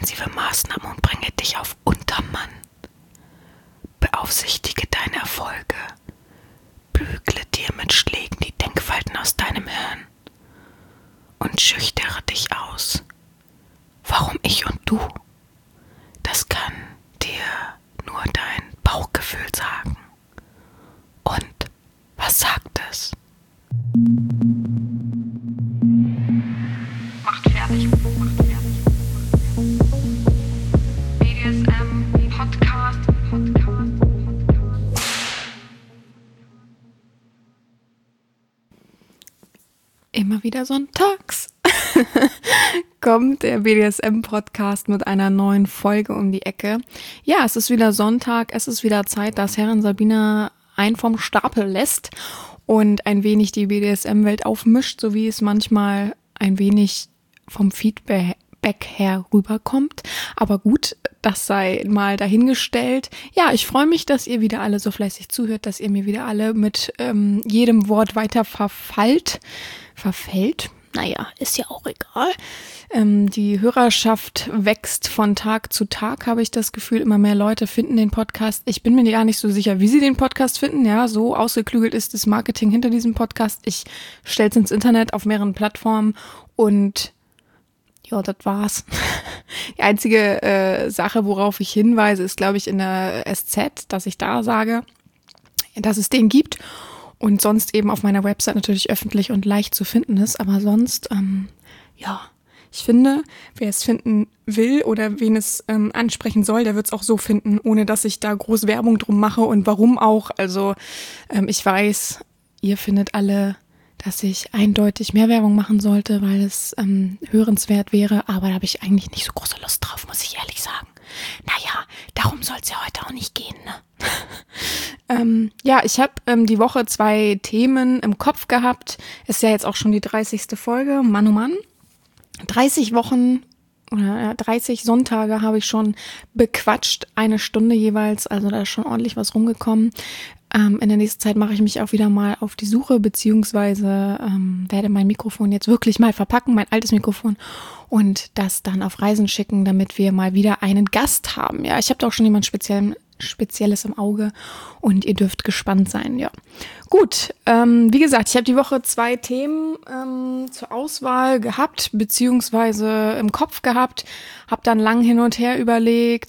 intensive Maßnahmen und bringe dich auf Untermann. Beaufsichtige deine Erfolge. Bügle dir mit Schlägen die Denkfalten aus deinem Hirn. Und schüchtere dich aus. Warum ich und du? Das kann dir nur dein Bauchgefühl sagen. Und was sagt es? Macht fertig. BDSM Podcast. Immer wieder sonntags kommt der BDSM-Podcast mit einer neuen Folge um die Ecke. Ja, es ist wieder Sonntag, es ist wieder Zeit, dass Herrin Sabina einen vom Stapel lässt und ein wenig die BDSM-Welt aufmischt, so wie es manchmal ein wenig vom Feedback her rüberkommt. Aber gut, das sei mal dahingestellt. Ja, ich freue mich, dass ihr wieder alle so fleißig zuhört, dass ihr mir wieder alle mit jedem Wort weiter verfällt. Naja, ist ja auch egal. Die Hörerschaft wächst von Tag zu Tag, habe ich das Gefühl. Immer mehr Leute finden den Podcast. Ich bin mir gar nicht so sicher, wie sie den Podcast finden. Ja, so ausgeklügelt ist das Marketing hinter diesem Podcast. Ich stelle es ins Internet auf mehreren Plattformen und ja, das war's. Die einzige Sache, worauf ich hinweise, ist, glaube ich, in der SZ, dass ich da sage, dass es den gibt. Und sonst eben auf meiner Website natürlich öffentlich und leicht zu finden ist. Aber sonst, ich finde, wer es finden will oder wen es ansprechen soll, der wird es auch so finden, ohne dass ich da groß Werbung drum mache. Und warum auch? Also ich weiß, ihr findet alle, dass ich eindeutig mehr Werbung machen sollte, weil es hörenswert wäre. Aber da habe ich eigentlich nicht so große Lust drauf, muss ich ehrlich sagen. Naja, darum soll es ja heute auch nicht gehen, ne? Ich habe die Woche 2 Themen im Kopf gehabt. Ist ja jetzt auch schon die 30. Folge. Mann, oh Mann. 30 Wochen oder 30 Sonntage habe ich schon bequatscht. 1 Stunde jeweils. Also da ist schon ordentlich was rumgekommen. In der nächsten Zeit mache ich mich auch wieder mal auf die Suche, beziehungsweise werde mein Mikrofon jetzt wirklich mal verpacken, mein altes Mikrofon, und das dann auf Reisen schicken, damit wir mal wieder einen Gast haben. Ja, ich habe da auch schon jemand Spezielles im Auge und ihr dürft gespannt sein, ja. Gut, wie gesagt, ich habe die Woche 2 Themen zur Auswahl gehabt, beziehungsweise im Kopf gehabt, habe dann lang hin und her überlegt,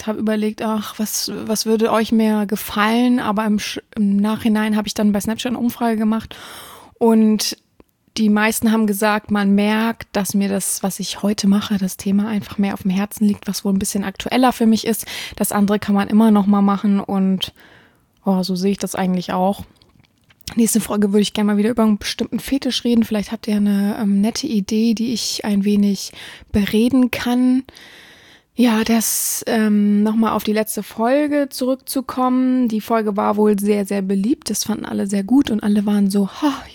was würde euch mehr gefallen, aber im Nachhinein habe ich dann bei Snapchat eine Umfrage gemacht und die meisten haben gesagt, man merkt, dass mir das, was ich heute mache, das Thema einfach mehr auf dem Herzen liegt, was wohl ein bisschen aktueller für mich ist. Das andere kann man immer noch mal machen und so sehe ich das eigentlich auch. Nächste Folge würde ich gerne mal wieder über einen bestimmten Fetisch reden. Vielleicht habt ihr eine nette Idee, die ich ein wenig bereden kann. Ja, das nochmal auf die letzte Folge zurückzukommen. Die Folge war wohl sehr, sehr beliebt. Das fanden alle sehr gut und alle waren so,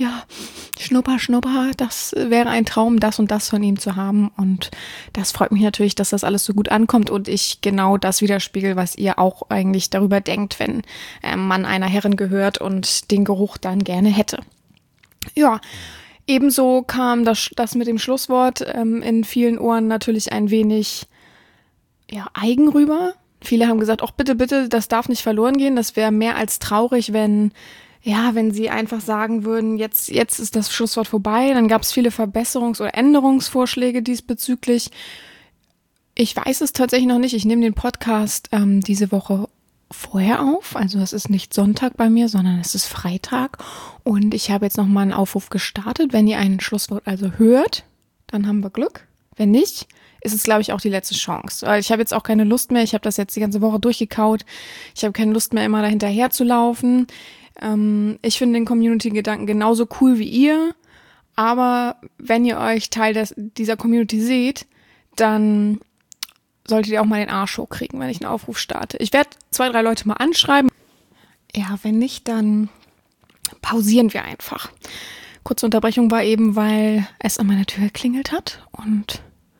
Schnupper, das wäre ein Traum, das und das von ihm zu haben. Und das freut mich natürlich, dass das alles so gut ankommt und ich genau das widerspiegel, was ihr auch eigentlich darüber denkt, wenn man einer Herrin gehört und den Geruch dann gerne hätte. Ja, ebenso kam das mit dem Schlusswort in vielen Ohren natürlich ein wenig eigen rüber. Viele haben gesagt, bitte, das darf nicht verloren gehen. Das wäre mehr als traurig, wenn sie einfach sagen würden, jetzt ist das Schlusswort vorbei. Dann gab es viele Verbesserungs- oder Änderungsvorschläge diesbezüglich. Ich weiß es tatsächlich noch nicht. Ich nehme den Podcast diese Woche vorher auf. Also es ist nicht Sonntag bei mir, sondern es ist Freitag. Und ich habe jetzt nochmal einen Aufruf gestartet. Wenn ihr ein Schlusswort also hört, dann haben wir Glück. Wenn nicht, ist es, glaube ich, auch die letzte Chance. Weil ich habe jetzt auch keine Lust mehr. Ich habe das jetzt die ganze Woche durchgekaut. Ich habe keine Lust mehr, immer dahinterher zu laufen. Ich finde den Community-Gedanken genauso cool wie ihr. Aber wenn ihr euch Teil dieser Community seht, dann solltet ihr auch mal den Arsch hochkriegen, wenn ich einen Aufruf starte. Ich werde 2, 3 Leute mal anschreiben. Ja, wenn nicht, dann pausieren wir einfach. Kurze Unterbrechung war eben, weil es an meiner Tür geklingelt hat und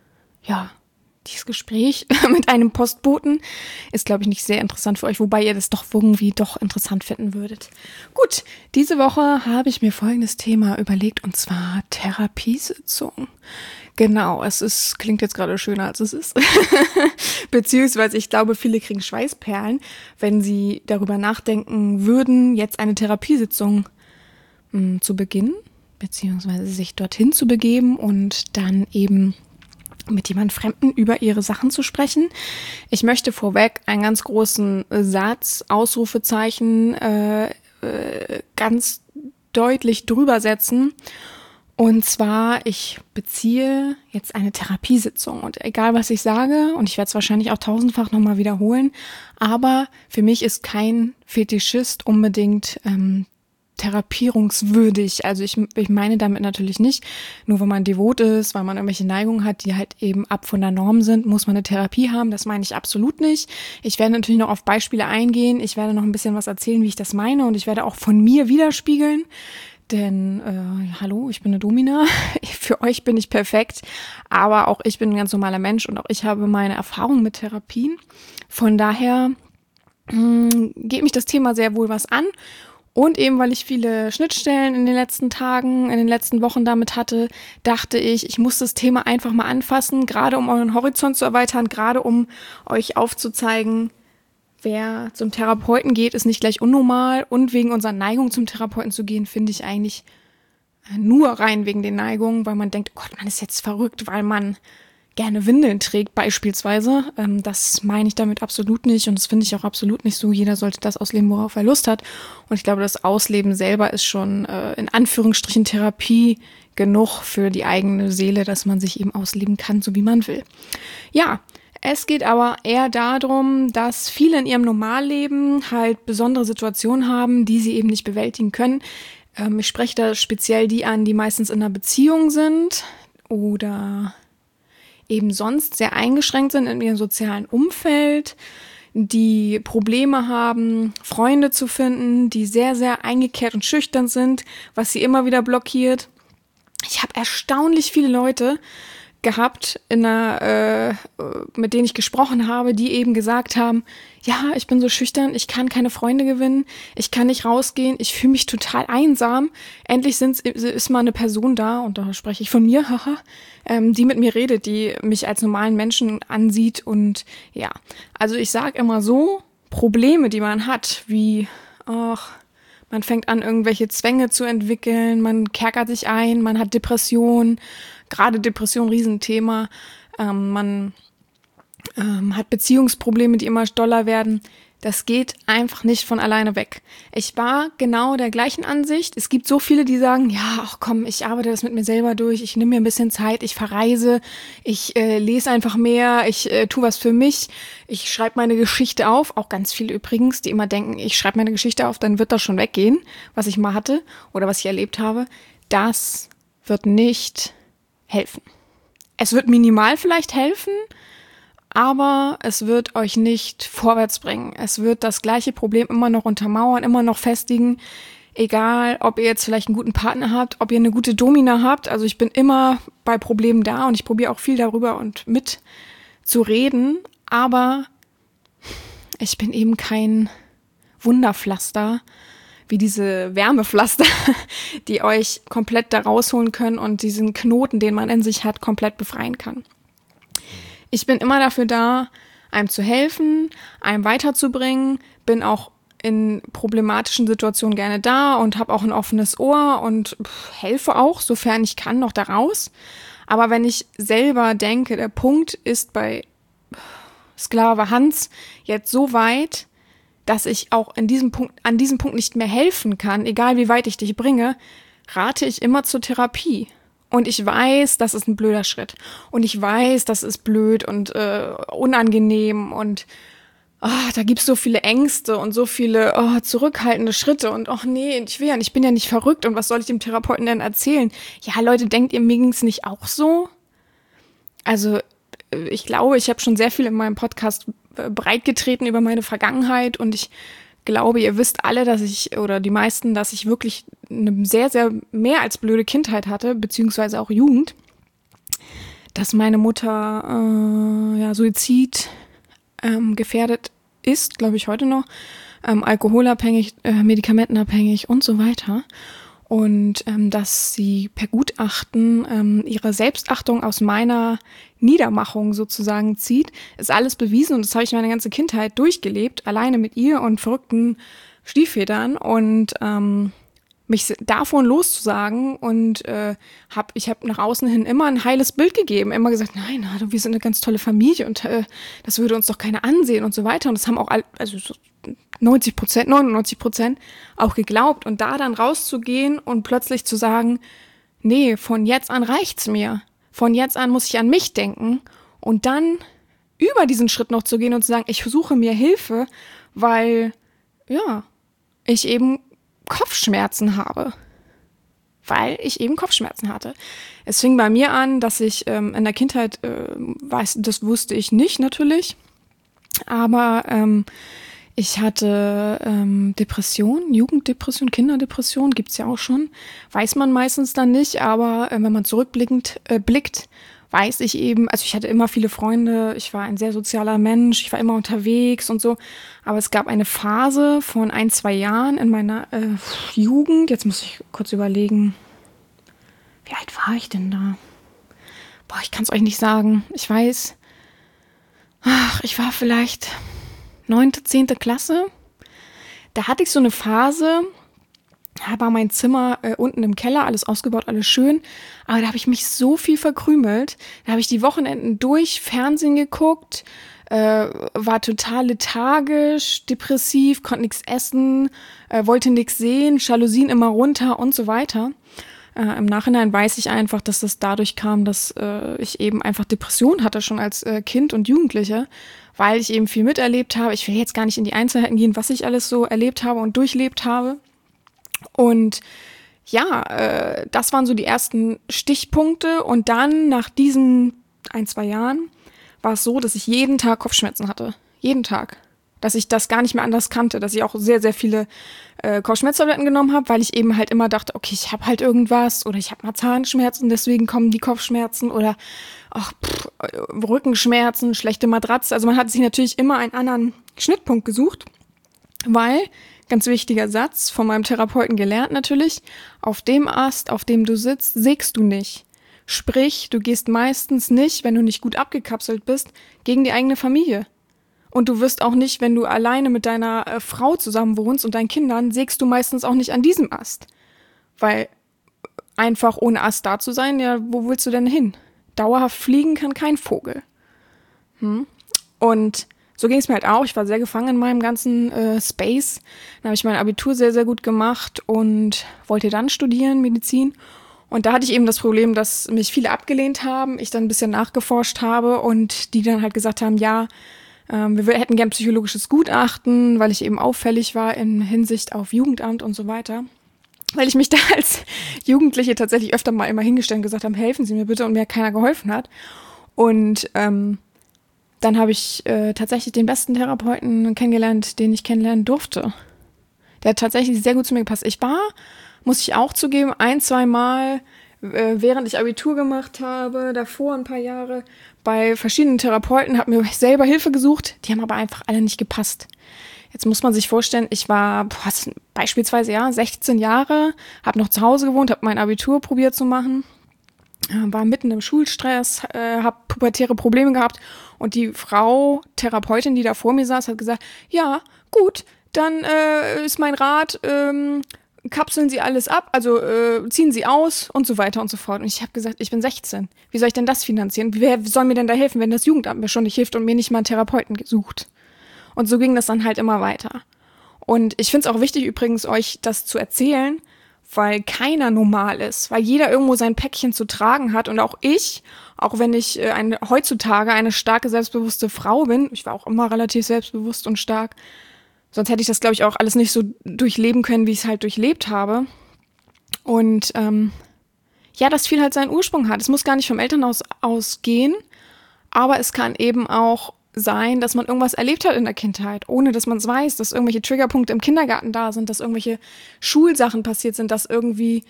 dieses Gespräch mit einem Postboten ist, glaube ich, nicht sehr interessant für euch, wobei ihr das doch irgendwie interessant finden würdet. Gut, diese Woche habe ich mir folgendes Thema überlegt, und zwar Therapiesitzung. Genau, klingt jetzt gerade schöner, als es ist. Beziehungsweise ich glaube, viele kriegen Schweißperlen, wenn sie darüber nachdenken würden, jetzt eine Therapiesitzung zu beginnen, beziehungsweise sich dorthin zu begeben und dann eben mit jemand Fremden über ihre Sachen zu sprechen. Ich möchte vorweg einen ganz großen Satz, Ausrufezeichen, ganz deutlich drüber setzen. Und zwar, ich beziehe jetzt eine Therapiesitzung und egal was ich sage, und ich werde es wahrscheinlich auch tausendfach nochmal wiederholen, aber für mich ist kein Fetischist unbedingt therapierungswürdig. Also ich meine damit natürlich nicht, nur wenn man devot ist, weil man irgendwelche Neigungen hat, die halt eben ab von der Norm sind, muss man eine Therapie haben. Das meine ich absolut nicht. Ich werde natürlich noch auf Beispiele eingehen. Ich werde noch ein bisschen was erzählen, wie ich das meine, und ich werde auch von mir widerspiegeln. Denn, hallo, ich bin eine Domina, für euch bin ich perfekt, aber auch ich bin ein ganz normaler Mensch und auch ich habe meine Erfahrung mit Therapien. Von daher geht mich das Thema sehr wohl was an, und eben, weil ich viele Schnittstellen in den letzten Tagen, in den letzten Wochen damit hatte, dachte ich muss das Thema einfach mal anfassen, gerade um euren Horizont zu erweitern, gerade um euch aufzuzeigen, wer zum Therapeuten geht, ist nicht gleich unnormal, und wegen unserer Neigung zum Therapeuten zu gehen, finde ich eigentlich nur rein wegen den Neigungen, weil man denkt, oh Gott, man ist jetzt verrückt, weil man gerne Windeln trägt beispielsweise. Das meine ich damit absolut nicht, und das finde ich auch absolut nicht so. Jeder sollte das ausleben, worauf er Lust hat, und ich glaube, das Ausleben selber ist schon in Anführungsstrichen Therapie genug für die eigene Seele, dass man sich eben ausleben kann, so wie man will. Ja, es geht aber eher darum, dass viele in ihrem Normalleben halt besondere Situationen haben, die sie eben nicht bewältigen können. Ich spreche da speziell die an, die meistens in einer Beziehung sind oder eben sonst sehr eingeschränkt sind in ihrem sozialen Umfeld, die Probleme haben, Freunde zu finden, die sehr, sehr eingekehrt und schüchtern sind, was sie immer wieder blockiert. Ich habe erstaunlich viele Leute gehabt, mit denen ich gesprochen habe, die eben gesagt haben, ja, ich bin so schüchtern, ich kann keine Freunde gewinnen, ich kann nicht rausgehen, ich fühle mich total einsam. Endlich ist mal eine Person da, und da spreche ich von mir, die mit mir redet, die mich als normalen Menschen ansieht. Und ja, also ich sage immer so, Probleme, die man hat, wie, man fängt an, irgendwelche Zwänge zu entwickeln, man kerkert sich ein, man hat Depressionen, gerade Depression, Riesenthema. Man hat Beziehungsprobleme, die immer doller werden. Das geht einfach nicht von alleine weg. Ich war genau der gleichen Ansicht. Es gibt so viele, die sagen, ja, ach komm, ich arbeite das mit mir selber durch, ich nehme mir ein bisschen Zeit, ich verreise, ich lese einfach mehr, ich tue was für mich, ich schreibe meine Geschichte auf. Auch ganz viele übrigens, die immer denken, ich schreibe meine Geschichte auf, dann wird das schon weggehen, was ich mal hatte oder was ich erlebt habe. Das wird nicht helfen. Es wird minimal vielleicht helfen, aber es wird euch nicht vorwärts bringen. Es wird das gleiche Problem immer noch untermauern, immer noch festigen. Egal, ob ihr jetzt vielleicht einen guten Partner habt, ob ihr eine gute Domina habt. Also ich bin immer bei Problemen da, und ich probiere auch viel darüber und mit zu reden. Aber ich bin eben kein Wunderpflaster, wie diese Wärmepflaster, die euch komplett da rausholen können und diesen Knoten, den man in sich hat, komplett befreien kann. Ich bin immer dafür da, einem zu helfen, einem weiterzubringen, bin auch in problematischen Situationen gerne da und habe auch ein offenes Ohr und helfe auch, sofern ich kann, noch daraus. Aber wenn ich selber denke, der Punkt ist bei Sklave Hans jetzt so weit, dass ich auch an diesem Punkt nicht mehr helfen kann, egal wie weit ich dich bringe, rate ich immer zur Therapie. Und ich weiß, das ist ein blöder Schritt. Und ich weiß, das ist blöd und unangenehm. Und da gibt's so viele Ängste und so viele zurückhaltende Schritte. Und nee, ich bin ja nicht verrückt. Und was soll ich dem Therapeuten denn erzählen? Ja, Leute, denkt ihr, mir ging's nicht auch so? Also ich glaube, ich habe schon sehr viel in meinem Podcast breitgetreten über meine Vergangenheit. Und ich glaube, ihr wisst alle, oder die meisten, dass ich wirklich eine sehr, sehr mehr als blöde Kindheit hatte, beziehungsweise auch Jugend. Dass meine Mutter Suizid gefährdet ist, glaube ich heute noch, alkoholabhängig, medikamentenabhängig und so weiter. und dass sie per Gutachten ihre Selbstachtung aus meiner Niedermachung sozusagen zieht, ist alles bewiesen und das habe ich meine ganze Kindheit durchgelebt, alleine mit ihr und verrückten Stiefvätern und mich davon loszusagen und ich habe nach außen hin immer ein heiles Bild gegeben, immer gesagt, nein, wir sind eine ganz tolle Familie und das würde uns doch keiner ansehen und so weiter und das haben auch 99% auch geglaubt und da dann rauszugehen und plötzlich zu sagen, nee, von jetzt an reicht's mir, von jetzt an muss ich an mich denken und dann über diesen Schritt noch zu gehen und zu sagen, ich suche mir Hilfe, weil, ja, ich eben Kopfschmerzen habe. Weil ich eben Kopfschmerzen hatte. Es fing bei mir an, dass ich in der Kindheit, das wusste ich nicht natürlich, aber ich hatte Depression, Jugenddepression, Kinderdepression, gibt's ja auch schon. Weiß man meistens dann nicht, aber wenn man zurückblickend blickt, weiß ich eben, also ich hatte immer viele Freunde, ich war ein sehr sozialer Mensch, ich war immer unterwegs und so, aber es gab eine Phase von 1-2 Jahren in meiner Jugend, jetzt muss ich kurz überlegen, wie alt war ich denn da? Boah, ich kann es euch nicht sagen, ich weiß, ich war vielleicht 9., 10. Klasse, da hatte ich so eine Phase, da war mein Zimmer unten im Keller, alles ausgebaut, alles schön. Aber da habe ich mich so viel verkrümelt. Da habe ich die Wochenenden durch Fernsehen geguckt, war total lethargisch, depressiv, konnte nichts essen, wollte nichts sehen, Jalousien immer runter und so weiter. Im Nachhinein weiß ich einfach, dass das dadurch kam, dass ich eben einfach Depressionen hatte, schon als Kind und Jugendliche, weil ich eben viel miterlebt habe. Ich will jetzt gar nicht in die Einzelheiten gehen, was ich alles so erlebt habe und durchlebt habe. Und ja, das waren so die ersten Stichpunkte und dann nach diesen 1-2 Jahren war es so, dass ich jeden Tag Kopfschmerzen hatte. Jeden Tag. Dass ich das gar nicht mehr anders kannte, dass ich auch sehr, sehr viele Kopfschmerztabletten genommen habe, weil ich eben halt immer dachte, okay, ich habe halt irgendwas oder ich habe mal Zahnschmerzen, deswegen kommen die Kopfschmerzen oder Rückenschmerzen, schlechte Matratze. Also man hat sich natürlich immer einen anderen Schnittpunkt gesucht, weil ganz wichtiger Satz von meinem Therapeuten gelernt natürlich, auf dem Ast, auf dem du sitzt, sägst du nicht. Sprich, du gehst meistens nicht, wenn du nicht gut abgekapselt bist, gegen die eigene Familie. Und du wirst auch nicht, wenn du alleine mit deiner Frau zusammen wohnst und deinen Kindern, sägst du meistens auch nicht an diesem Ast. Weil einfach ohne Ast da zu sein, ja, wo willst du denn hin? Dauerhaft fliegen kann kein Vogel. Und so ging es mir halt auch. Ich war sehr gefangen in meinem ganzen Space. Dann habe ich mein Abitur sehr, sehr gut gemacht und wollte dann studieren, Medizin. Und da hatte ich eben das Problem, dass mich viele abgelehnt haben, ich dann ein bisschen nachgeforscht habe und die dann halt gesagt haben, ja, wir hätten gern psychologisches Gutachten, weil ich eben auffällig war in Hinsicht auf Jugendamt und so weiter. Weil ich mich da als Jugendliche tatsächlich öfter mal immer hingestellt und gesagt habe, helfen Sie mir bitte und mir keiner geholfen hat. Und dann habe ich tatsächlich den besten Therapeuten kennengelernt, den ich kennenlernen durfte. Der hat tatsächlich sehr gut zu mir gepasst. Ich war, muss ich auch zugeben, 1-2 Mal, während ich Abitur gemacht habe, davor ein paar Jahre, bei verschiedenen Therapeuten, habe mir selber Hilfe gesucht. Die haben aber einfach alle nicht gepasst. Jetzt muss man sich vorstellen, ich war beispielsweise 16 Jahre, habe noch zu Hause gewohnt, habe mein Abitur probiert zu machen, war mitten im Schulstress, habe pubertäre Probleme gehabt und die Therapeutin, die da vor mir saß, hat gesagt, ja, gut, dann ist mein Rat, kapseln Sie alles ab, also ziehen Sie aus und so weiter und so fort. Und ich habe gesagt, ich bin 16. Wie soll ich denn das finanzieren? Wer soll mir denn da helfen, wenn das Jugendamt mir schon nicht hilft und mir nicht mal einen Therapeuten gesucht? Und so ging das dann halt immer weiter. Und ich finde es auch wichtig übrigens, euch das zu erzählen, weil keiner normal ist, weil jeder irgendwo sein Päckchen zu tragen hat und auch ich, auch wenn ich heutzutage eine starke, selbstbewusste Frau bin, ich war auch immer relativ selbstbewusst und stark, sonst hätte ich das, glaube ich, auch alles nicht so durchleben können, wie ich es halt durchlebt habe. Und dass viel halt seinen Ursprung hat. Es muss gar nicht vom Elternhaus ausgehen, aber es kann eben auch sein, dass man irgendwas erlebt hat in der Kindheit, ohne dass man es weiß, dass irgendwelche Triggerpunkte im Kindergarten da sind, dass irgendwelche Schulsachen passiert sind, dass irgendwie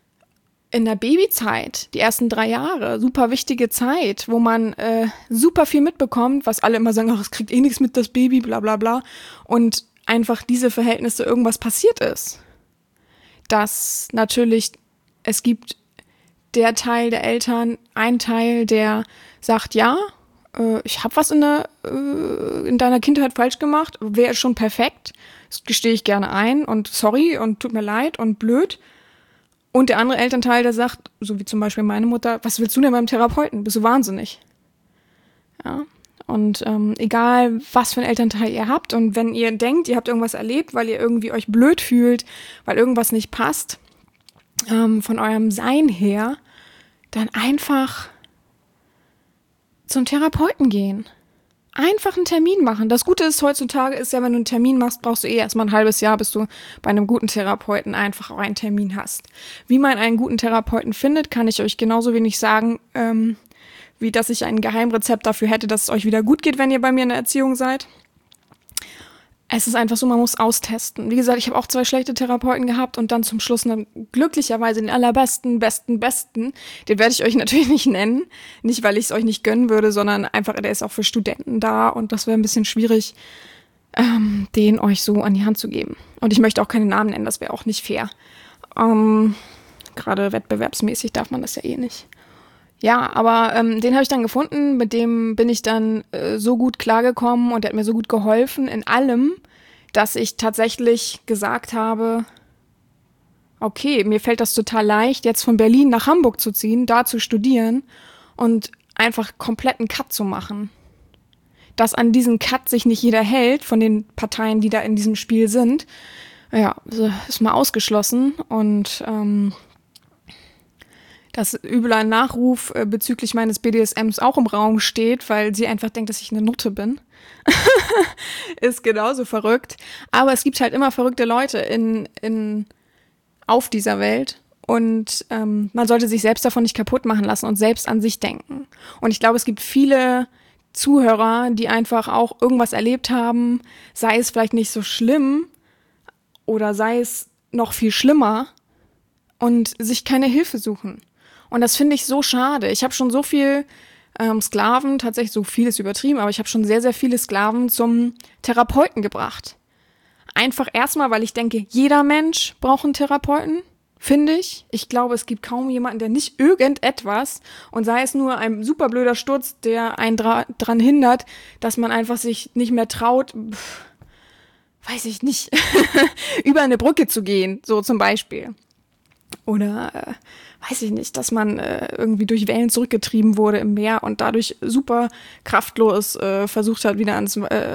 in der Babyzeit, die ersten 3 Jahre, super wichtige Zeit, wo man super viel mitbekommt, was alle immer sagen, ach, es kriegt eh nichts mit, das Baby, bla bla bla, und einfach diese Verhältnisse irgendwas passiert ist. dass natürlich es gibt der Teil der Eltern, ein Teil, der sagt, ja, ich habe was in deiner Kindheit falsch gemacht, wäre schon perfekt, das gestehe ich gerne ein und sorry und tut mir leid und blöd. Und der andere Elternteil, der sagt, so wie zum Beispiel meine Mutter, was willst du denn beim Therapeuten? Bist du wahnsinnig? Ja. Und egal, was für einen Elternteil ihr habt und wenn ihr denkt, ihr habt irgendwas erlebt, weil ihr irgendwie euch blöd fühlt, weil irgendwas nicht passt, von eurem Sein her, dann einfach zum Therapeuten gehen. Einfach einen Termin machen. Das Gute ist heutzutage ist ja, wenn du einen Termin machst, brauchst du erstmal ein halbes Jahr, bis du bei einem guten Therapeuten einfach auch einen Termin hast. Wie man einen guten Therapeuten findet, kann ich euch genauso wenig sagen, wie dass ich ein Geheimrezept dafür hätte, dass es euch wieder gut geht, wenn ihr bei mir in der Erziehung seid. Es ist einfach so, man muss austesten. Wie gesagt, ich habe auch 2 schlechte Therapeuten gehabt und dann zum Schluss dann glücklicherweise den allerbesten, besten. Den werde ich euch natürlich nicht nennen. Nicht, weil ich es euch nicht gönnen würde, sondern einfach, der ist auch für Studenten da und das wäre ein bisschen schwierig, den euch so an die Hand zu geben. Und ich möchte auch keine Namen nennen, das wäre auch nicht fair. Gerade wettbewerbsmäßig darf man das ja eh nicht. Ja, aber den habe ich dann gefunden, mit dem bin ich dann so gut klargekommen und der hat mir so gut geholfen in allem, dass ich tatsächlich gesagt habe, okay, mir fällt das total leicht, jetzt von Berlin nach Hamburg zu ziehen, da zu studieren und einfach komplett einen Cut zu machen. Dass an diesen Cut sich nicht jeder hält von den Parteien, die da in diesem Spiel sind, ja, ist mal ausgeschlossen und dass übel ein Nachruf bezüglich meines BDSMs auch im Raum steht, weil sie einfach denkt, dass ich eine Nutte bin. Ist genauso verrückt. Aber es gibt halt immer verrückte Leute auf dieser Welt. Und man sollte sich selbst davon nicht kaputt machen lassen und selbst an sich denken. Und ich glaube, es gibt viele Zuhörer, die einfach auch irgendwas erlebt haben, sei es vielleicht nicht so schlimm oder sei es noch viel schlimmer und sich keine Hilfe suchen. Und das finde ich so schade. Ich habe schon so viel Sklaven, tatsächlich so viel ist übertrieben, aber ich habe schon sehr, sehr viele Sklaven zum Therapeuten gebracht. Einfach erstmal, weil ich denke, jeder Mensch braucht einen Therapeuten, finde ich. Ich glaube, es gibt kaum jemanden, der nicht irgendetwas, und sei es nur ein super blöder Sturz, der einen dran hindert, dass man einfach sich nicht mehr traut, weiß ich nicht, über eine Brücke zu gehen, so zum Beispiel. Oder, weiß ich nicht, dass man irgendwie durch Wellen zurückgetrieben wurde im Meer und dadurch super kraftlos versucht hat, wieder an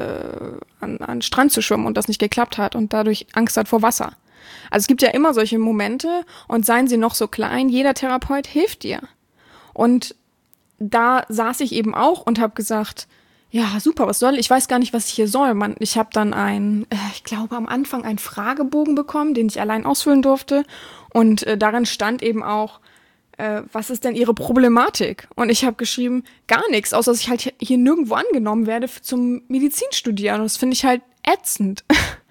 den Strand zu schwimmen und das nicht geklappt hat und dadurch Angst hat vor Wasser. Also es gibt ja immer solche Momente und seien sie noch so klein, jeder Therapeut hilft dir. Und da saß ich eben auch und habe gesagt, ja, super, was soll ich? Ich weiß gar nicht, was ich hier soll. Ich habe dann ich glaube am Anfang einen Fragebogen bekommen, den ich allein ausfüllen durfte. Und darin stand eben auch, was ist denn Ihre Problematik? Und ich habe geschrieben, gar nichts, außer dass ich halt hier nirgendwo angenommen werde zum Medizinstudieren. Und das finde ich halt ätzend.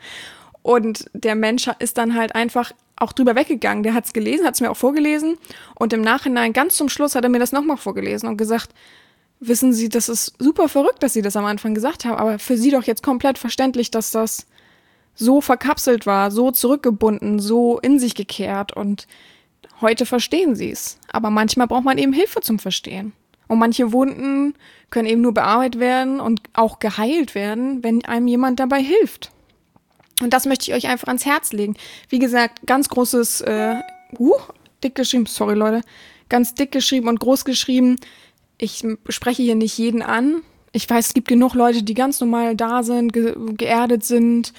Und der Mensch ist dann halt einfach auch drüber weggegangen. Der hat es gelesen, hat es mir auch vorgelesen. Und im Nachhinein, ganz zum Schluss, hat er mir das nochmal vorgelesen und gesagt, wissen Sie, das ist super verrückt, dass Sie das am Anfang gesagt haben, aber für Sie doch jetzt komplett verständlich, dass das so verkapselt war, so zurückgebunden, so in sich gekehrt und heute verstehen Sie es. Aber manchmal braucht man eben Hilfe zum Verstehen. Und manche Wunden können eben nur bearbeitet werden und auch geheilt werden, wenn einem jemand dabei hilft. Und das möchte ich euch einfach ans Herz legen. Wie gesagt, ganz großes, dick geschrieben, sorry Leute, ganz dick geschrieben und groß geschrieben. Ich spreche hier nicht jeden an. Ich weiß, es gibt genug Leute, die ganz normal da sind, geerdet sind,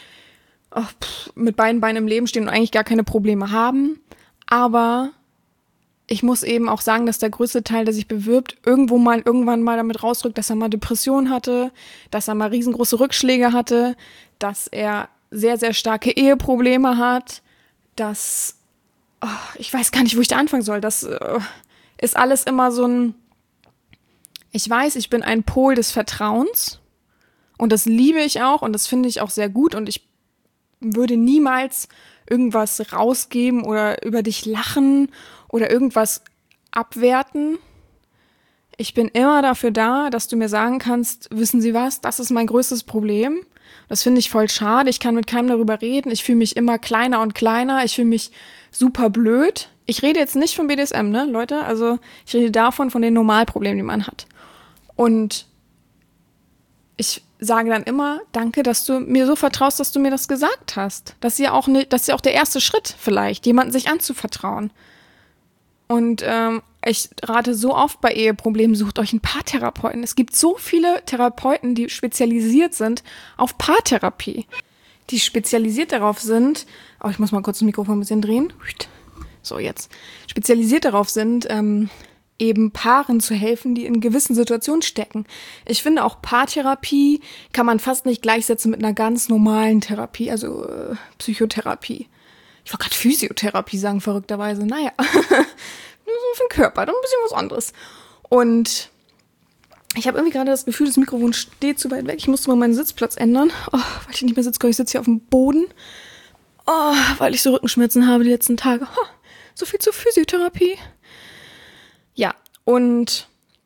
mit beiden Beinen im Leben stehen und eigentlich gar keine Probleme haben. Aber ich muss eben auch sagen, dass der größte Teil, der sich bewirbt, irgendwann mal damit rausrückt, dass er mal Depressionen hatte, dass er mal riesengroße Rückschläge hatte, dass er sehr, sehr starke Eheprobleme hat, dass, ich weiß gar nicht, wo ich da anfangen soll. Das ist alles immer so ein, ich weiß, ich bin ein Pol des Vertrauens und das liebe ich auch und das finde ich auch sehr gut und ich würde niemals irgendwas rausgeben oder über dich lachen oder irgendwas abwerten. Ich bin immer dafür da, dass du mir sagen kannst, wissen Sie was, das ist mein größtes Problem. Das finde ich voll schade. Ich kann mit keinem darüber reden. Ich fühle mich immer kleiner und kleiner. Ich fühle mich super blöd. Ich rede jetzt nicht vom BDSM, ne, Leute? Also ich rede davon, von den Normalproblemen, die man hat. Und ich sage dann immer, danke, dass du mir so vertraust, dass du mir das gesagt hast. Das ist ja auch der erste Schritt vielleicht, jemanden sich anzuvertrauen. Und ich rate so oft bei Eheproblemen, sucht euch einen Paartherapeuten. Es gibt so viele Therapeuten, die spezialisiert sind auf Paartherapie. Die spezialisiert darauf sind, ich muss mal kurz das Mikrofon ein bisschen drehen. So, jetzt. Spezialisiert darauf sind, eben Paaren zu helfen, die in gewissen Situationen stecken. Ich finde auch Paartherapie kann man fast nicht gleichsetzen mit einer ganz normalen Therapie, also Psychotherapie. Ich wollte gerade Physiotherapie sagen, verrückterweise. Naja, nur so für den Körper, dann ein bisschen was anderes. Und ich habe irgendwie gerade das Gefühl, das Mikrofon steht zu weit weg. Ich musste mal meinen Sitzplatz ändern, weil ich nicht mehr sitzen kann. Ich sitze hier auf dem Boden, weil ich so Rückenschmerzen habe die letzten Tage. So viel zur Physiotherapie. Ja, und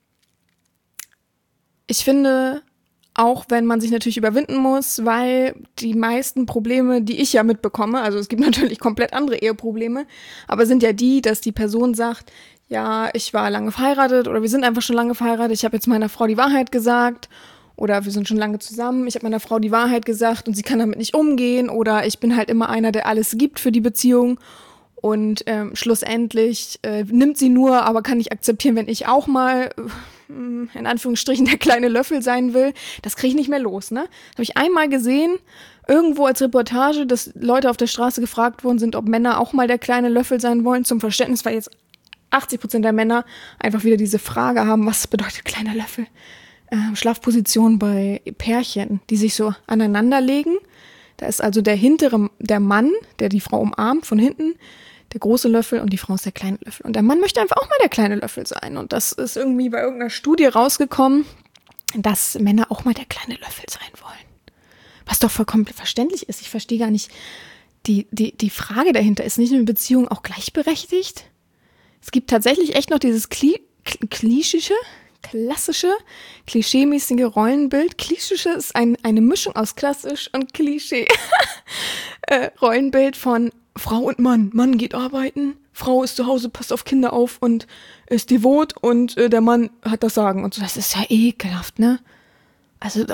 ich finde, auch wenn man sich natürlich überwinden muss, weil die meisten Probleme, die ich ja mitbekomme, also es gibt natürlich komplett andere Eheprobleme, aber sind ja die, dass die Person sagt, ja, ich war lange verheiratet oder wir sind einfach schon lange verheiratet, ich habe jetzt meiner Frau die Wahrheit gesagt oder wir sind schon lange zusammen, ich habe meiner Frau die Wahrheit gesagt und sie kann damit nicht umgehen oder ich bin halt immer einer, der alles gibt für die Beziehung. Und schlussendlich nimmt sie nur, aber kann nicht akzeptieren, wenn ich auch mal, in Anführungsstrichen, der kleine Löffel sein will. Das kriege ich nicht mehr los, ne? Das habe ich einmal gesehen, irgendwo als Reportage, dass Leute auf der Straße gefragt worden sind, ob Männer auch mal der kleine Löffel sein wollen. Zum Verständnis, weil jetzt 80% der Männer einfach wieder diese Frage haben, was bedeutet kleiner Löffel? Schlafposition bei Pärchen, die sich so aneinander legen. Da ist also der hintere, der Mann, der die Frau umarmt von hinten, der große Löffel und die Frau ist der kleine Löffel. Und der Mann möchte einfach auch mal der kleine Löffel sein. Und das ist irgendwie bei irgendeiner Studie rausgekommen, dass Männer auch mal der kleine Löffel sein wollen. Was doch vollkommen verständlich ist. Ich verstehe gar nicht, die Frage dahinter, ist nicht eine Beziehung auch gleichberechtigt? Es gibt tatsächlich echt noch dieses klassische, klischeemäßige Rollenbild. Klischische ist eine Mischung aus klassisch und Klischee. Rollenbild von Frau und Mann. Mann geht arbeiten, Frau ist zu Hause, passt auf Kinder auf und ist devot und der Mann hat das Sagen. Und so, das ist ja ekelhaft, ne? Also,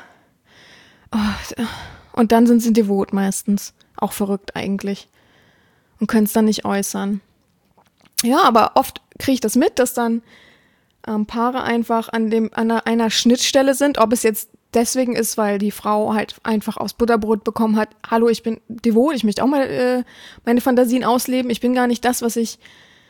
und dann sind sie devot meistens. Auch verrückt eigentlich. Und können es dann nicht äußern. Ja, aber oft kriege ich das mit, dass dann Paare einfach an einer Schnittstelle sind, ob es jetzt deswegen ist, weil die Frau halt einfach aus Butterbrot bekommen hat, hallo, ich bin devot, ich möchte auch mal meine Fantasien ausleben, ich bin gar nicht das, was ich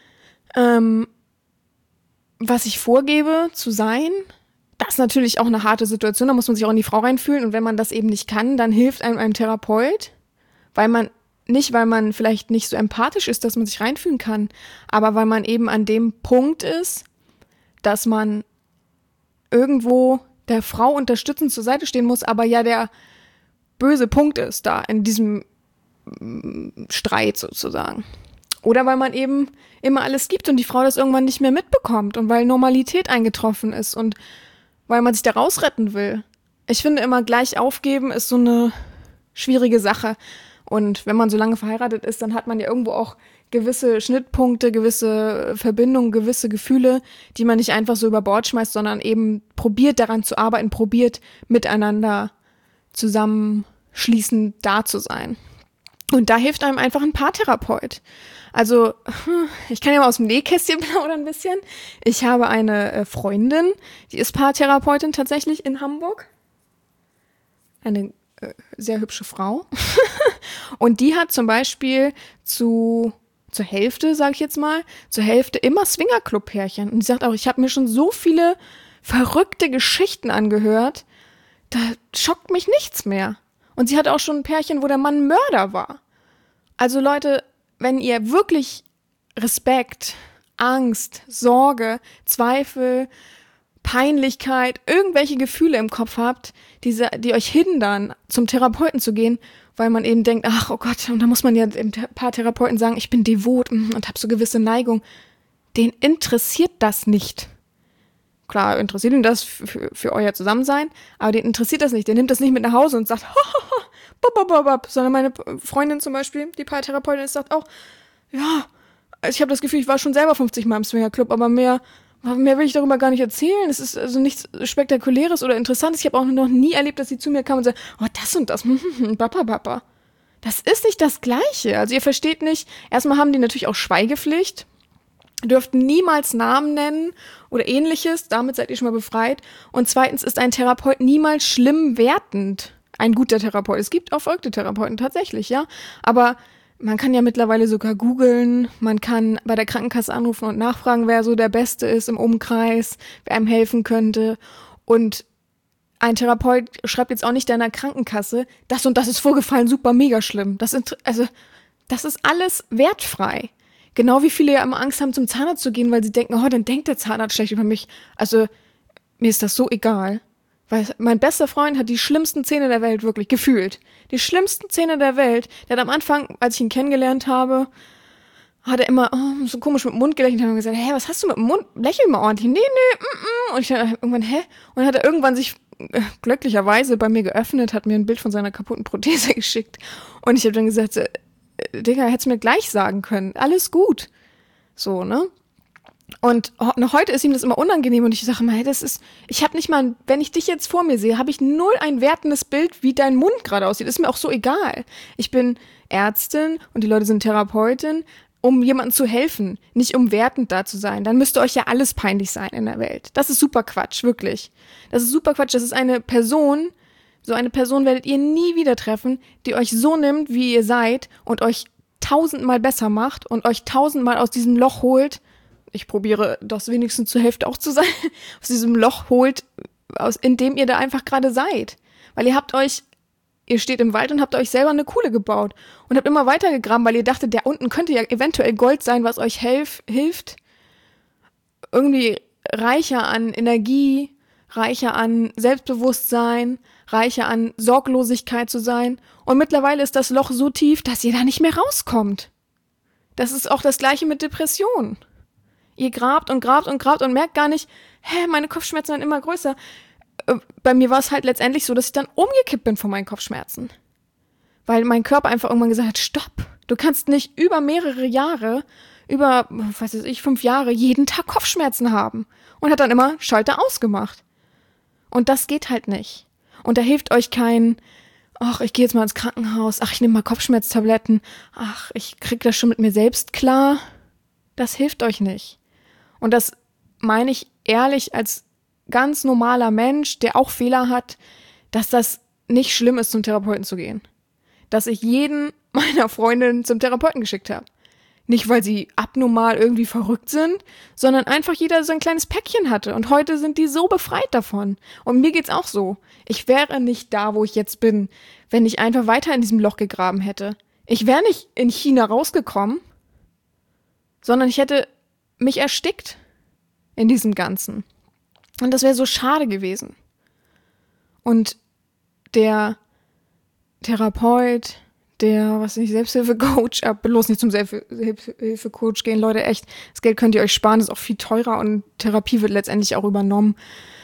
vorgebe zu sein. Das ist natürlich auch eine harte Situation, da muss man sich auch in die Frau reinfühlen und wenn man das eben nicht kann, dann hilft einem Therapeut, weil man vielleicht nicht so empathisch ist, dass man sich reinfühlen kann, aber weil man eben an dem Punkt ist, dass man irgendwo der Frau unterstützend zur Seite stehen muss, aber ja der böse Punkt ist da in diesem Streit sozusagen. Oder weil man eben immer alles gibt und die Frau das irgendwann nicht mehr mitbekommt und weil Normalität eingetroffen ist und weil man sich da rausretten will. Ich finde immer, gleich aufgeben ist so eine schwierige Sache. Und wenn man so lange verheiratet ist, dann hat man ja irgendwo auch gewisse Schnittpunkte, gewisse Verbindungen, gewisse Gefühle, die man nicht einfach so über Bord schmeißt, sondern eben probiert daran zu arbeiten, probiert miteinander zusammenschließend da zu sein. Und da hilft einem einfach ein Paartherapeut. Also, ich kann ja mal aus dem Nähkästchen plaudern ein bisschen. Ich habe eine Freundin, die ist Paartherapeutin tatsächlich in Hamburg. Eine sehr hübsche Frau. Und die hat zum Beispiel zur Hälfte, sage ich jetzt mal, zur Hälfte immer Swingerclub-Pärchen. Und sie sagt auch, ich habe mir schon so viele verrückte Geschichten angehört, da schockt mich nichts mehr. Und sie hat auch schon ein Pärchen, wo der Mann Mörder war. Also Leute, wenn ihr wirklich Respekt, Angst, Sorge, Zweifel, Peinlichkeit, irgendwelche Gefühle im Kopf habt, die euch hindern, zum Therapeuten zu gehen, weil man eben denkt, ach, oh Gott, und da muss man ja dem Paartherapeuten sagen, ich bin devot und habe so gewisse Neigung. Den interessiert das nicht. Klar, interessiert ihn das für euer Zusammensein, aber den interessiert das nicht. Der nimmt das nicht mit nach Hause und sagt, sondern meine Freundin zum Beispiel, die Paartherapeutin, sagt auch, ja, ich habe das Gefühl, ich war schon selber 50 Mal im Swingerclub, aber mehr will ich darüber gar nicht erzählen. Es ist also nichts Spektakuläres oder Interessantes. Ich habe auch noch nie erlebt, dass sie zu mir kam und sagt, oh, das und das, Papa. Das ist nicht das Gleiche. Also ihr versteht nicht, erstmal haben die natürlich auch Schweigepflicht, dürft niemals Namen nennen oder ähnliches, damit seid ihr schon mal befreit. Und zweitens ist ein Therapeut niemals schlimm wertend. Ein guter Therapeut. Es gibt auch verrückte Therapeuten, tatsächlich, ja. Aber man kann ja mittlerweile sogar googeln, man kann bei der Krankenkasse anrufen und nachfragen, wer so der Beste ist im Umkreis, wer einem helfen könnte. Und ein Therapeut schreibt jetzt auch nicht deiner Krankenkasse, das und das ist vorgefallen, super, mega schlimm. Das ist alles wertfrei. Genau wie viele ja immer Angst haben, zum Zahnarzt zu gehen, weil sie denken, oh, dann denkt der Zahnarzt schlecht über mich. Also mir ist das so egal. Weil mein bester Freund hat die schlimmsten Zähne der Welt, wirklich, gefühlt. Die schlimmsten Zähne der Welt. Der hat am Anfang, als ich ihn kennengelernt habe, hat er immer so komisch mit dem Mund gelächelt und hat gesagt, hä, was hast du mit dem Mund? Lächel mal ordentlich. Nee. Und ich dachte irgendwann, hä? Und dann hat er irgendwann sich glücklicherweise bei mir geöffnet, hat mir ein Bild von seiner kaputten Prothese geschickt. Und ich habe dann gesagt, Digga, hättest du mir gleich sagen können. Alles gut. So, ne? Und noch heute ist ihm das immer unangenehm und ich sage mal, hey, ich habe nicht mal, wenn ich dich jetzt vor mir sehe, habe ich null ein wertendes Bild, wie dein Mund gerade aussieht. Ist mir auch so egal. Ich bin Ärztin und die Leute sind Therapeutin, um jemandem zu helfen, nicht um wertend da zu sein. Dann müsste euch ja alles peinlich sein in der Welt. Das ist super Quatsch, wirklich. Das ist super Quatsch. Das ist eine Person, so eine Person werdet ihr nie wieder treffen, die euch so nimmt, wie ihr seid und euch 1000-mal besser macht und euch 1000-mal aus diesem Loch holt. Ich probiere das wenigstens zur Hälfte auch zu sein, aus diesem Loch holt, in dem ihr da einfach gerade seid. Weil ihr steht im Wald und habt euch selber eine Kuhle gebaut und habt immer weiter gegraben, weil ihr dachtet, der unten könnte ja eventuell Gold sein, was euch hilft, irgendwie reicher an Energie, reicher an Selbstbewusstsein, reicher an Sorglosigkeit zu sein. Und mittlerweile ist das Loch so tief, dass ihr da nicht mehr rauskommt. Das ist auch das Gleiche mit Depressionen. Ihr grabt und merkt gar nicht, meine Kopfschmerzen werden immer größer. Bei mir war es halt letztendlich so, dass ich dann umgekippt bin von meinen Kopfschmerzen. Weil mein Körper einfach irgendwann gesagt hat, stopp, du kannst nicht über mehrere Jahre, 5 Jahre, jeden Tag Kopfschmerzen haben. Und hat dann immer Schalter ausgemacht. Und das geht halt nicht. Und da hilft euch kein, ich gehe jetzt mal ins Krankenhaus, ich nehme mal Kopfschmerztabletten, ich krieg das schon mit mir selbst klar. Das hilft euch nicht. Und das meine ich ehrlich als ganz normaler Mensch, der auch Fehler hat, dass das nicht schlimm ist, zum Therapeuten zu gehen. Dass ich jeden meiner Freundinnen zum Therapeuten geschickt habe. Nicht, weil sie abnormal irgendwie verrückt sind, sondern einfach jeder so ein kleines Päckchen hatte. Und heute sind die so befreit davon. Und mir geht's auch so. Ich wäre nicht da, wo ich jetzt bin, wenn ich einfach weiter in diesem Loch gegraben hätte. Ich wäre nicht in China rausgekommen, sondern ich hätte mich erstickt in diesem Ganzen. Und das wäre so schade gewesen. Und der Therapeut, Selbsthilfecoach, bloß nicht zum Selbsthilfecoach gehen, Leute, echt, das Geld könnt ihr euch sparen, das ist auch viel teurer und Therapie wird letztendlich auch übernommen.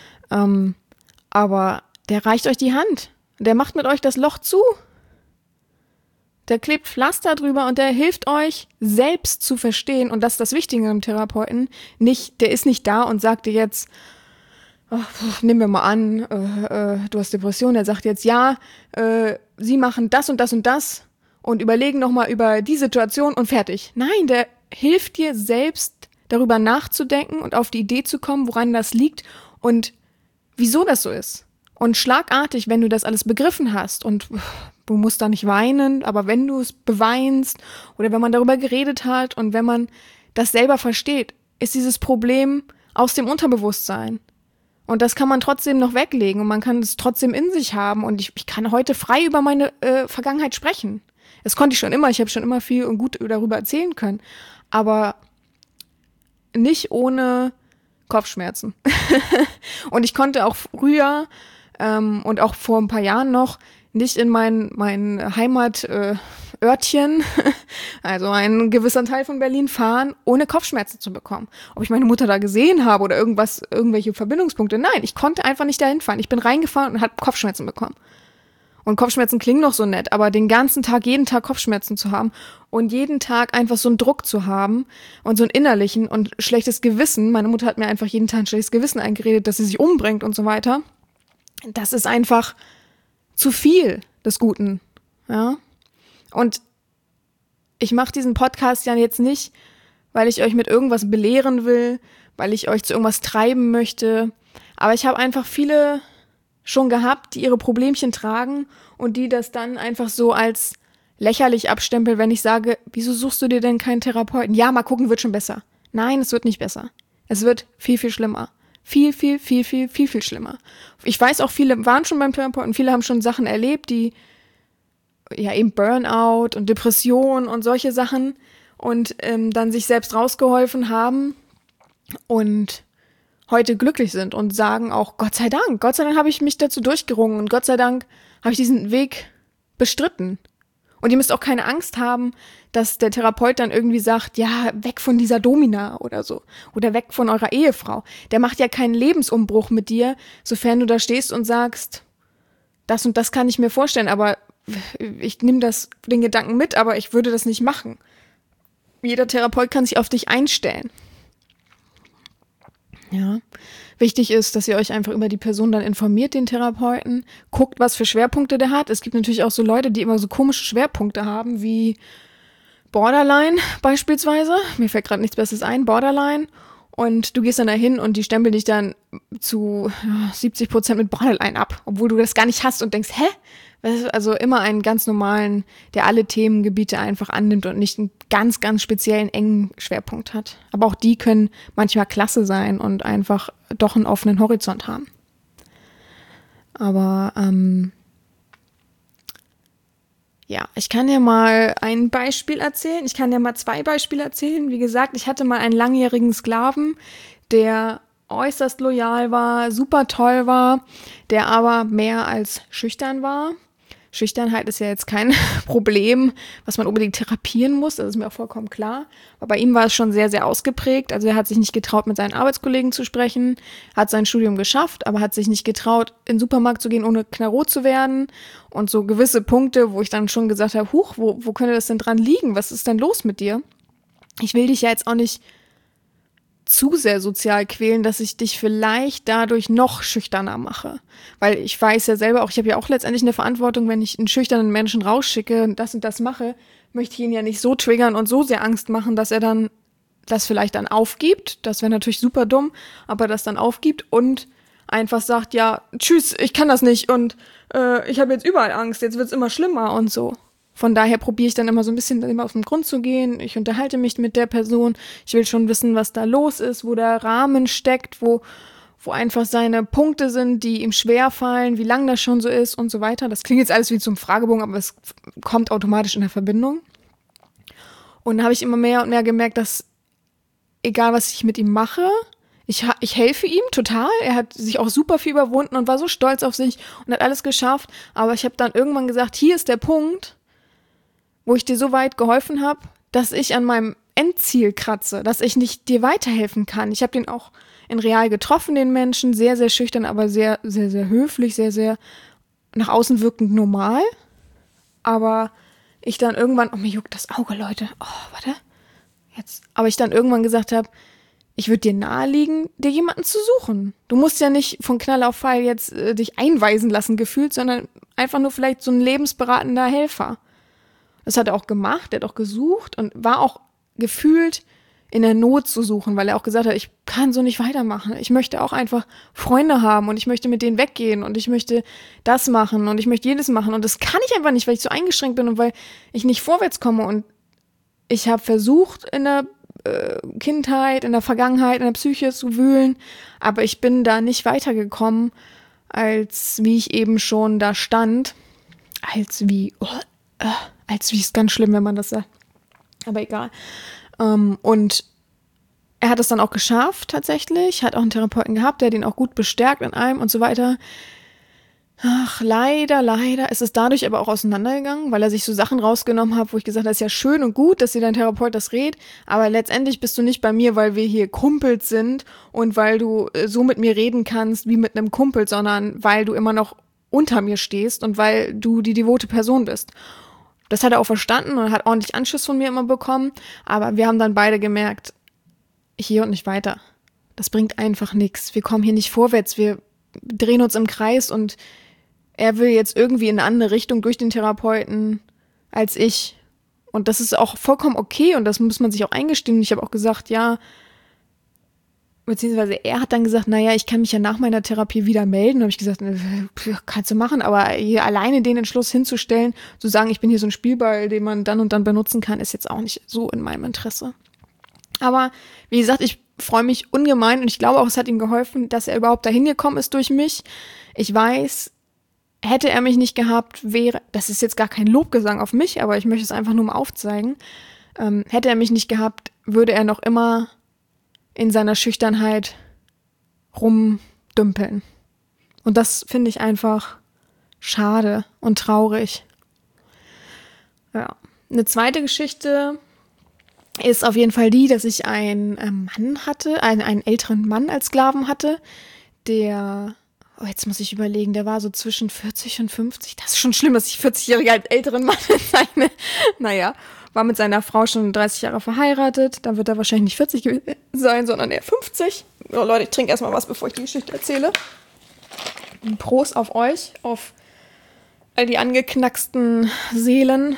Aber der reicht euch die Hand. Der macht mit euch das Loch zu. Der klebt Pflaster drüber und der hilft euch, selbst zu verstehen. Und das ist das Wichtige im Therapeuten. Der ist nicht da und sagt dir jetzt, nehmen wir mal an, du hast Depression. Der sagt jetzt, ja, sie machen das und das und das und überlegen nochmal über die Situation und fertig. Nein, der hilft dir selbst, darüber nachzudenken und auf die Idee zu kommen, woran das liegt und wieso das so ist. Und schlagartig, wenn du das alles begriffen hast und du musst da nicht weinen, aber wenn du es beweinst oder wenn man darüber geredet hat und wenn man das selber versteht, ist dieses Problem aus dem Unterbewusstsein. Und das kann man trotzdem noch weglegen und man kann es trotzdem in sich haben und ich kann heute frei über meine Vergangenheit sprechen. Das konnte ich schon immer, ich habe schon immer viel und gut darüber erzählen können, aber nicht ohne Kopfschmerzen. Und ich konnte auch früher und auch vor ein paar Jahren noch nicht in mein Heimat Örtchen, also ein gewisser Teil von Berlin fahren, ohne Kopfschmerzen zu bekommen. Ob ich meine Mutter da gesehen habe oder irgendwelche Verbindungspunkte, nein, ich konnte einfach nicht dahin fahren. Ich bin reingefahren und habe Kopfschmerzen bekommen. Und Kopfschmerzen klingen noch so nett, aber den ganzen Tag, jeden Tag Kopfschmerzen zu haben und jeden Tag einfach so einen Druck zu haben und so einen innerlichen und schlechtes Gewissen, meine Mutter hat mir einfach jeden Tag ein schlechtes Gewissen eingeredet, dass sie sich umbringt und so weiter, das ist einfach zu viel des Guten, ja. Und ich mache diesen Podcast ja jetzt nicht, weil ich euch mit irgendwas belehren will, weil ich euch zu irgendwas treiben möchte, aber ich habe einfach viele schon gehabt, die ihre Problemchen tragen und die das dann einfach so als lächerlich abstempeln, wenn ich sage, wieso suchst du dir denn keinen Therapeuten? Ja, mal gucken, wird schon besser. Nein, es wird nicht besser. Es wird viel, viel schlimmer. Viel, viel, viel, viel, viel, viel schlimmer. Ich weiß auch, viele waren schon beim Therapeuten, viele haben schon Sachen erlebt, die ja eben Burnout und Depression und solche Sachen und dann sich selbst rausgeholfen haben und heute glücklich sind und sagen auch, Gott sei Dank habe ich mich dazu durchgerungen und Gott sei Dank habe ich diesen Weg bestritten. Und ihr müsst auch keine Angst haben, dass der Therapeut dann irgendwie sagt, ja, weg von dieser Domina oder so oder weg von eurer Ehefrau. Der macht ja keinen Lebensumbruch mit dir, sofern du da stehst und sagst, das und das kann ich mir vorstellen, aber ich nehme den Gedanken mit, aber ich würde das nicht machen. Jeder Therapeut kann sich auf dich einstellen. Ja, wichtig ist, dass ihr euch einfach über die Person dann informiert, den Therapeuten, guckt, was für Schwerpunkte der hat. Es gibt natürlich auch so Leute, die immer so komische Schwerpunkte haben, wie Borderline beispielsweise. Mir fällt gerade nichts Besseres ein, Borderline. Und du gehst dann dahin und die stempeln dich dann zu 70% mit Borderline ab, obwohl du das gar nicht hast und denkst, hä? Also immer einen ganz normalen, der alle Themengebiete einfach annimmt und nicht einen ganz, ganz speziellen, engen Schwerpunkt hat. Aber auch die können manchmal klasse sein und einfach doch einen offenen Horizont haben. Aber ja, ich kann dir mal ein Beispiel erzählen. Ich kann dir mal 2 Beispiele erzählen. Wie gesagt, ich hatte mal einen langjährigen Sklaven, der äußerst loyal war, super toll war, der aber mehr als schüchtern war. Schüchternheit ist ja jetzt kein Problem, was man unbedingt therapieren muss, das ist mir auch vollkommen klar. Aber bei ihm war es schon sehr, sehr ausgeprägt. Also er hat sich nicht getraut, mit seinen Arbeitskollegen zu sprechen, hat sein Studium geschafft, aber hat sich nicht getraut, in den Supermarkt zu gehen, ohne knallrot zu werden. Und so gewisse Punkte, wo ich dann schon gesagt habe, huch, wo könnte das denn dran liegen? Was ist denn los mit dir? Ich will dich ja jetzt auch nicht zu sehr sozial quälen, dass ich dich vielleicht dadurch noch schüchterner mache. Weil ich weiß ja selber auch, ich habe ja auch letztendlich eine Verantwortung, wenn ich einen schüchternen Menschen rausschicke und das mache, möchte ich ihn ja nicht so triggern und so sehr Angst machen, dass er dann das vielleicht dann aufgibt. Das wäre natürlich super dumm, aber das dann aufgibt und einfach sagt, ja, tschüss, ich kann das nicht und ich habe jetzt überall Angst, jetzt wird's immer schlimmer und so. Von daher probiere ich dann immer so ein bisschen immer auf den Grund zu gehen. Ich unterhalte mich mit der Person. Ich will schon wissen, was da los ist, wo der Rahmen steckt, wo einfach seine Punkte sind, die ihm schwerfallen, wie lang das schon so ist und so weiter. Das klingt jetzt alles wie zum Fragebogen, aber es kommt automatisch in der Verbindung. Und dann habe ich immer mehr und mehr gemerkt, dass egal, was ich mit ihm mache, ich helfe ihm total. Er hat sich auch super viel überwunden und war so stolz auf sich und hat alles geschafft. Aber ich habe dann irgendwann gesagt, hier ist der Punkt, wo ich dir so weit geholfen habe, dass ich an meinem Endziel kratze, dass ich nicht dir weiterhelfen kann. Ich habe den auch in real getroffen, den Menschen, sehr, sehr schüchtern, aber sehr, sehr, sehr höflich, sehr, sehr nach außen wirkend normal. Aber ich dann irgendwann, oh, mir juckt das Auge, Leute, oh, warte, jetzt. Aber ich dann irgendwann gesagt habe, ich würde dir nahelegen, dir jemanden zu suchen. Du musst ja nicht von Knall auf Fall jetzt dich einweisen lassen gefühlt, sondern einfach nur vielleicht so ein lebensberatender Helfer. Das hat er auch gemacht, er hat auch gesucht und war auch gefühlt in der Not zu suchen, weil er auch gesagt hat, ich kann so nicht weitermachen. Ich möchte auch einfach Freunde haben und ich möchte mit denen weggehen und ich möchte das machen und ich möchte jedes machen und das kann ich einfach nicht, weil ich so eingeschränkt bin und weil ich nicht vorwärts komme und ich habe versucht in der Kindheit, in der Vergangenheit, in der Psyche zu wühlen, aber ich bin da nicht weitergekommen, als wie ich eben schon da stand, als wie ist ganz schlimm, wenn man das sagt. Aber egal. Und er hat es dann auch geschafft, tatsächlich. Hat auch einen Therapeuten gehabt, der den auch gut bestärkt in allem und so weiter. Ach, leider ist es dadurch aber auch auseinandergegangen, weil er sich so Sachen rausgenommen hat, wo ich gesagt habe, das ist ja schön und gut, dass dir dein Therapeut das rät, aber letztendlich bist du nicht bei mir, weil wir hier Kumpels sind und weil du so mit mir reden kannst wie mit einem Kumpel, sondern weil du immer noch unter mir stehst und weil du die devote Person bist. Das hat er auch verstanden und hat ordentlich Anschiss von mir immer bekommen, aber wir haben dann beide gemerkt, hier und nicht weiter. Das bringt einfach nichts. Wir kommen hier nicht vorwärts, wir drehen uns im Kreis und er will jetzt irgendwie in eine andere Richtung durch den Therapeuten als ich. Und das ist auch vollkommen okay und das muss man sich auch eingestehen. Ich habe auch gesagt, ja, beziehungsweise er hat dann gesagt, naja, ich kann mich ja nach meiner Therapie wieder melden. Da habe ich gesagt, kannst du machen, aber hier alleine den Entschluss hinzustellen, zu sagen, ich bin hier so ein Spielball, den man dann und dann benutzen kann, ist jetzt auch nicht so in meinem Interesse. Aber wie gesagt, ich freue mich ungemein und ich glaube auch, es hat ihm geholfen, dass er überhaupt dahin gekommen ist durch mich. Ich weiß, hätte er mich nicht gehabt, das ist jetzt gar kein Lobgesang auf mich, aber ich möchte es einfach nur mal aufzeigen, hätte er mich nicht gehabt, würde er noch immer in seiner Schüchternheit rumdümpeln. Und das finde ich einfach schade und traurig. Ja. Eine zweite Geschichte ist auf jeden Fall die, dass ich einen Mann hatte, einen älteren Mann als Sklaven hatte, der, jetzt muss ich überlegen, der war so zwischen 40 und 50. Das ist schon schlimm, dass ich 40-Jährige als älteren Mann war mit seiner Frau schon 30 Jahre verheiratet. Dann wird er wahrscheinlich nicht 40 sein, sondern eher 50. Oh, Leute, ich trinke erstmal was, bevor ich die Geschichte erzähle. Und Prost auf euch, auf all die angeknacksten Seelen.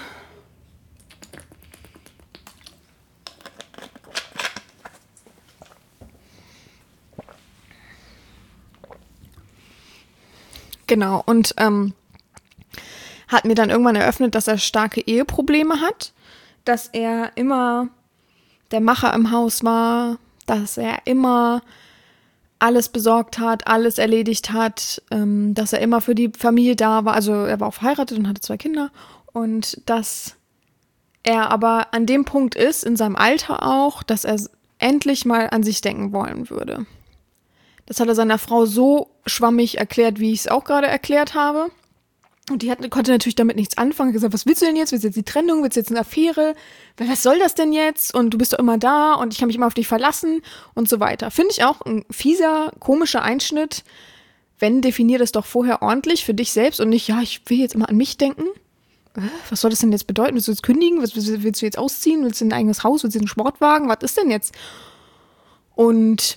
Genau, und hat mir dann irgendwann eröffnet, dass er starke Eheprobleme hat, dass er immer der Macher im Haus war, dass er immer alles besorgt hat, alles erledigt hat, dass er immer für die Familie da war. Also er war auch verheiratet und hatte 2 Kinder. Und dass er aber an dem Punkt ist, in seinem Alter auch, dass er endlich mal an sich denken wollen würde. Das hat er seiner Frau so schwammig erklärt, wie ich es auch gerade erklärt habe. Und die konnte natürlich damit nichts anfangen. Hat gesagt, was willst du denn jetzt? Willst du jetzt die Trennung? Willst du jetzt eine Affäre? Was soll das denn jetzt? Und du bist doch immer da und ich kann mich immer auf dich verlassen und so weiter. Finde ich auch ein fieser, komischer Einschnitt. Wenn, definier das doch vorher ordentlich für dich selbst und nicht, ja, ich will jetzt immer an mich denken. Was soll das denn jetzt bedeuten? Willst du jetzt kündigen? Willst du jetzt ausziehen? Willst du ein eigenes Haus? Willst du einen Sportwagen? Was ist denn jetzt? Und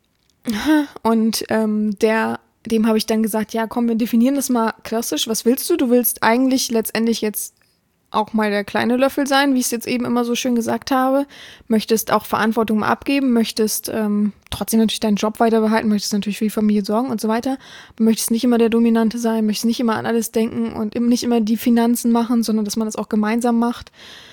dem habe ich dann gesagt, ja komm, wir definieren das mal klassisch. Was willst du? Du willst eigentlich letztendlich jetzt auch mal der kleine Löffel sein, wie ich es jetzt eben immer so schön gesagt habe. Möchtest auch Verantwortung mal abgeben, möchtest trotzdem natürlich deinen Job weiter behalten, möchtest natürlich für die Familie sorgen und so weiter. Du möchtest nicht immer der Dominante sein, möchtest nicht immer an alles denken und nicht immer die Finanzen machen, sondern dass man das auch gemeinsam macht.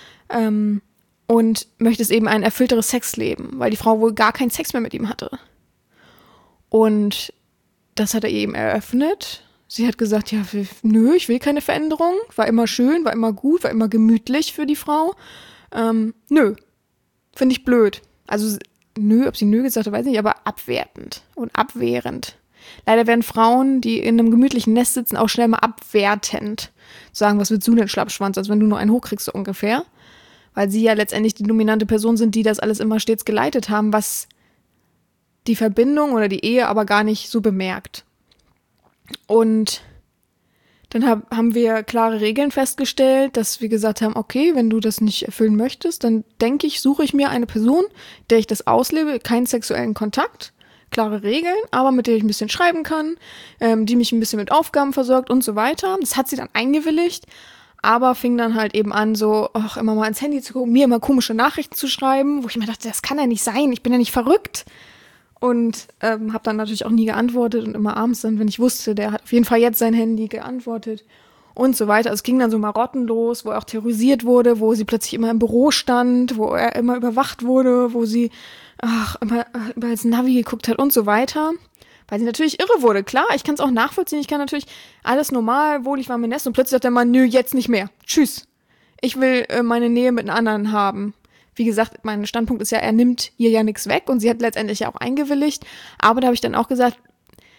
Und möchtest eben ein erfüllteres Sexleben, weil die Frau wohl gar keinen Sex mehr mit ihm hatte. Und das hat er eben eröffnet. Sie hat gesagt, ja, nö, ich will keine Veränderung. War immer schön, war immer gut, war immer gemütlich für die Frau. Nö, finde ich blöd. Also nö, ob sie nö gesagt hat, weiß ich nicht, aber abwertend und abwehrend. Leider werden Frauen, die in einem gemütlichen Nest sitzen, auch schnell mal abwertend sagen, was willst du denn, Schlappschwanz, als wenn du nur einen hochkriegst, so ungefähr. Weil sie ja letztendlich die dominante Person sind, die das alles immer stets geleitet haben, was die Verbindung oder die Ehe aber gar nicht so bemerkt. Und dann haben wir klare Regeln festgestellt, dass wir gesagt haben, okay, wenn du das nicht erfüllen möchtest, dann denke ich, suche ich mir eine Person, der ich das auslebe, keinen sexuellen Kontakt, klare Regeln, aber mit der ich ein bisschen schreiben kann, die mich ein bisschen mit Aufgaben versorgt und so weiter. Das hat sie dann eingewilligt, aber fing dann halt eben an, so immer mal ins Handy zu gucken, mir immer komische Nachrichten zu schreiben, wo ich mir dachte, das kann ja nicht sein, ich bin ja nicht verrückt. Und habe dann natürlich auch nie geantwortet und immer abends dann, wenn ich wusste, der hat auf jeden Fall jetzt sein Handy geantwortet und so weiter. Also es ging dann so Marotten los, wo er auch terrorisiert wurde, wo sie plötzlich immer im Büro stand, wo er immer überwacht wurde, wo sie immer als Navi geguckt hat und so weiter. Weil sie natürlich irre wurde. Klar, ich kann es auch nachvollziehen. Ich kann natürlich alles normal, wohlig war mir Nest und plötzlich sagt der Mann, nö, jetzt nicht mehr. Tschüss. Ich will meine Nähe mit einem anderen haben. Wie gesagt, mein Standpunkt ist ja, er nimmt ihr ja nichts weg und sie hat letztendlich ja auch eingewilligt. Aber da habe ich dann auch gesagt,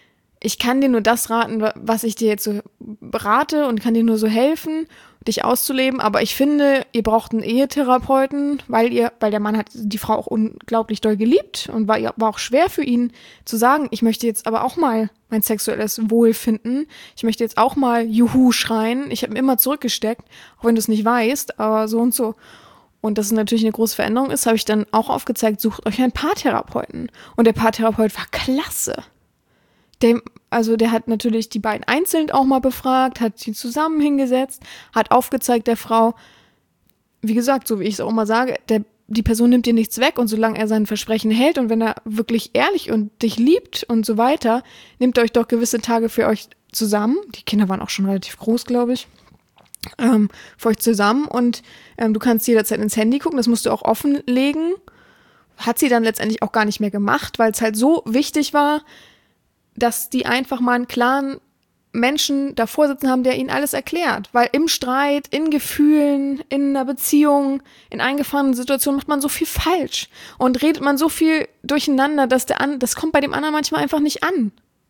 ich kann dir nur das raten, was ich dir jetzt so rate und kann dir nur so helfen, dich auszuleben, aber ich finde, ihr braucht einen Ehetherapeuten, weil der Mann hat die Frau auch unglaublich doll geliebt und war auch schwer für ihn zu sagen, ich möchte jetzt aber auch mal mein sexuelles Wohlfinden, ich möchte jetzt auch mal Juhu schreien, ich habe ihn immer zurückgesteckt, auch wenn du es nicht weißt, aber so und so. Und dass es natürlich eine große Veränderung ist, habe ich dann auch aufgezeigt, sucht euch einen Paartherapeuten. Und der Paartherapeut war klasse. Der hat natürlich die beiden einzeln auch mal befragt, hat sie zusammen hingesetzt, hat aufgezeigt der Frau, wie gesagt, so wie ich es auch immer sage, die Person nimmt dir nichts weg und solange er sein Versprechen hält und wenn er wirklich ehrlich und dich liebt und so weiter, nehmt euch doch gewisse Tage für euch zusammen. Die Kinder waren auch schon relativ groß, glaube ich. Für euch zusammen und du kannst jederzeit ins Handy gucken, das musst du auch offenlegen. Hat sie dann letztendlich auch gar nicht mehr gemacht, weil es halt so wichtig war, dass die einfach mal einen klaren Menschen davor sitzen haben, der ihnen alles erklärt. Weil im Streit, in Gefühlen, in einer Beziehung, in eingefahrenen Situationen macht man so viel falsch und redet man so viel durcheinander, dass das kommt bei dem anderen manchmal einfach nicht an.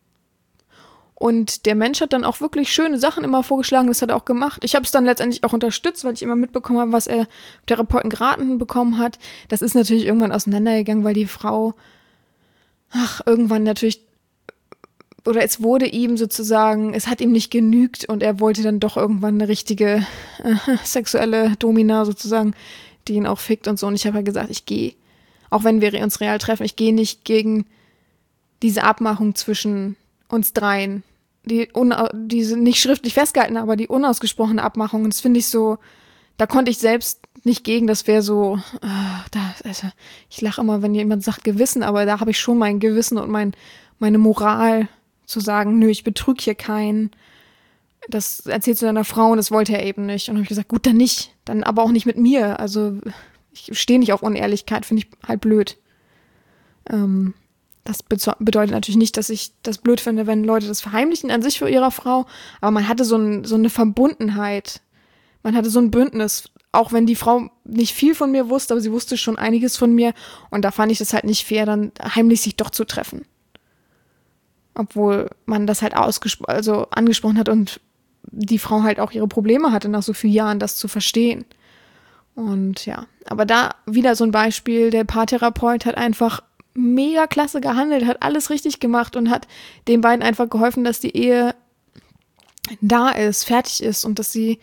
Und der Mensch hat dann auch wirklich schöne Sachen immer vorgeschlagen, das hat er auch gemacht. Ich habe es dann letztendlich auch unterstützt, weil ich immer mitbekommen habe, was er Therapeuten geraten bekommen hat. Das ist natürlich irgendwann auseinandergegangen, weil die Frau, irgendwann natürlich, oder es wurde ihm sozusagen, es hat ihm nicht genügt und er wollte dann doch irgendwann eine richtige sexuelle Domina sozusagen, die ihn auch fickt und so. Und ich habe halt gesagt, ich gehe, auch wenn wir uns real treffen, ich gehe nicht gegen diese Abmachung zwischen uns dreien, diese nicht schriftlich festgehalten, aber die unausgesprochene Abmachung. Und das finde ich so, da konnte ich selbst nicht gegen, das wäre so, also ich lache immer, wenn jemand sagt Gewissen, aber da habe ich schon mein Gewissen und meine Moral zu sagen, nö, ich betrüge hier keinen. Das erzählst du deiner Frau und das wollte er eben nicht. Und dann habe ich gesagt, gut, dann nicht. Dann aber auch nicht mit mir. Also ich stehe nicht auf Unehrlichkeit, finde ich halt blöd. Das bedeutet natürlich nicht, dass ich das blöd finde, wenn Leute das verheimlichen an sich für ihre Frau. Aber man hatte so eine Verbundenheit. Man hatte so ein Bündnis. Auch wenn die Frau nicht viel von mir wusste, aber sie wusste schon einiges von mir. Und da fand ich das halt nicht fair, dann heimlich sich doch zu treffen. Obwohl man das halt angesprochen hat und die Frau halt auch ihre Probleme hatte, nach so vielen Jahren das zu verstehen. Und ja, aber da wieder so ein Beispiel, der Paartherapeut hat einfach mega klasse gehandelt, hat alles richtig gemacht und hat den beiden einfach geholfen, dass die Ehe da ist, fertig ist und dass sie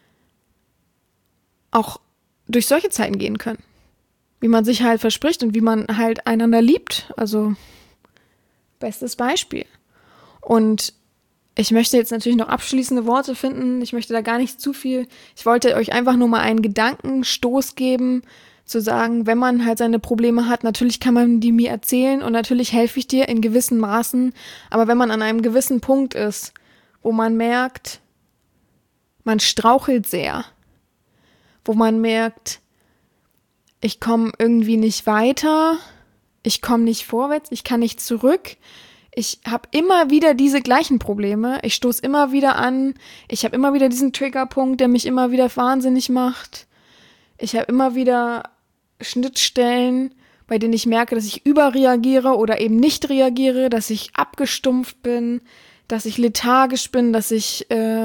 auch durch solche Zeiten gehen können. Wie man sich halt verspricht und wie man halt einander liebt. Also bestes Beispiel. Und ich möchte jetzt natürlich noch abschließende Worte finden. Ich möchte da gar nicht zu viel. Ich wollte euch einfach nur mal einen Gedankenstoß geben, zu sagen, wenn man halt seine Probleme hat, natürlich kann man die mir erzählen und natürlich helfe ich dir in gewissen Maßen. Aber wenn man an einem gewissen Punkt ist, wo man merkt, man strauchelt sehr, wo man merkt, ich komme irgendwie nicht weiter, ich komme nicht vorwärts, ich kann nicht zurück. Ich habe immer wieder diese gleichen Probleme. Ich stoße immer wieder an. Ich habe immer wieder diesen Triggerpunkt, der mich immer wieder wahnsinnig macht. Ich habe immer wieder Schnittstellen, bei denen ich merke, dass ich überreagiere oder eben nicht reagiere, dass ich abgestumpft bin, dass ich lethargisch bin, dass ich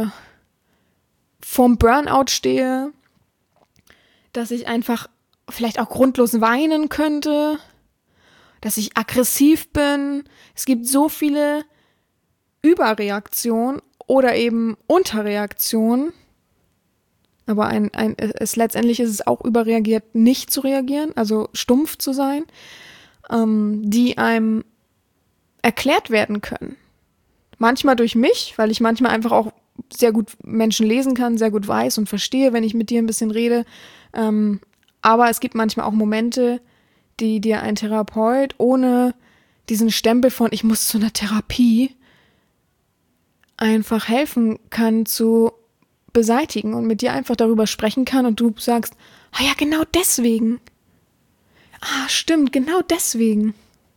vorm Burnout stehe, dass ich einfach vielleicht auch grundlos weinen könnte, dass ich aggressiv bin. Es gibt so viele Überreaktionen oder eben Unterreaktionen. Aber letztendlich ist es auch überreagiert, nicht zu reagieren, also stumpf zu sein, die einem erklärt werden können. Manchmal durch mich, weil ich manchmal einfach auch sehr gut Menschen lesen kann, sehr gut weiß und verstehe, wenn ich mit dir ein bisschen rede. Aber es gibt manchmal auch Momente, die dir ein Therapeut ohne diesen Stempel von ich muss zu einer Therapie einfach helfen kann zu beseitigen und mit dir einfach darüber sprechen kann und du sagst, ja, genau deswegen. Stimmt, genau deswegen.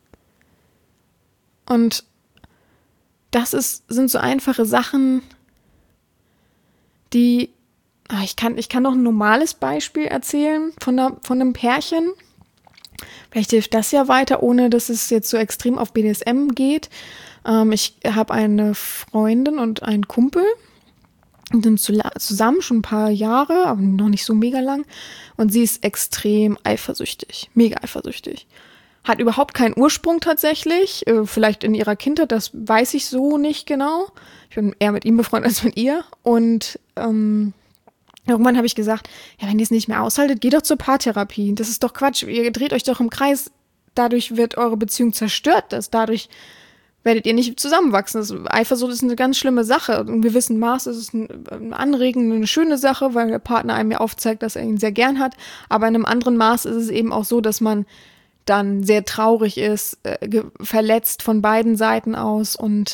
Und das sind so einfache Sachen, die, ich kann noch ein normales Beispiel erzählen von einem Pärchen. Vielleicht hilft das ja weiter, ohne dass es jetzt so extrem auf BDSM geht. Ich habe eine Freundin und einen Kumpel. Und sind zusammen schon ein paar Jahre, aber noch nicht so mega lang. Und sie ist extrem eifersüchtig, mega eifersüchtig. Hat überhaupt keinen Ursprung tatsächlich, vielleicht in ihrer Kindheit, das weiß ich so nicht genau. Ich bin eher mit ihm befreundet als mit ihr. Und irgendwann habe ich gesagt, ja, wenn ihr es nicht mehr aushaltet, geht doch zur Paartherapie. Das ist doch Quatsch, ihr dreht euch doch im Kreis. Dadurch wird eure Beziehung zerstört. Dadurch werdet ihr nicht zusammenwachsen. Eifersucht ist eine ganz schlimme Sache. In einem gewissen Maß ist es eine anregende, eine schöne Sache, weil der Partner einem ja aufzeigt, dass er ihn sehr gern hat. Aber in einem anderen Maß ist es eben auch so, dass man dann sehr traurig ist, verletzt von beiden Seiten aus. Und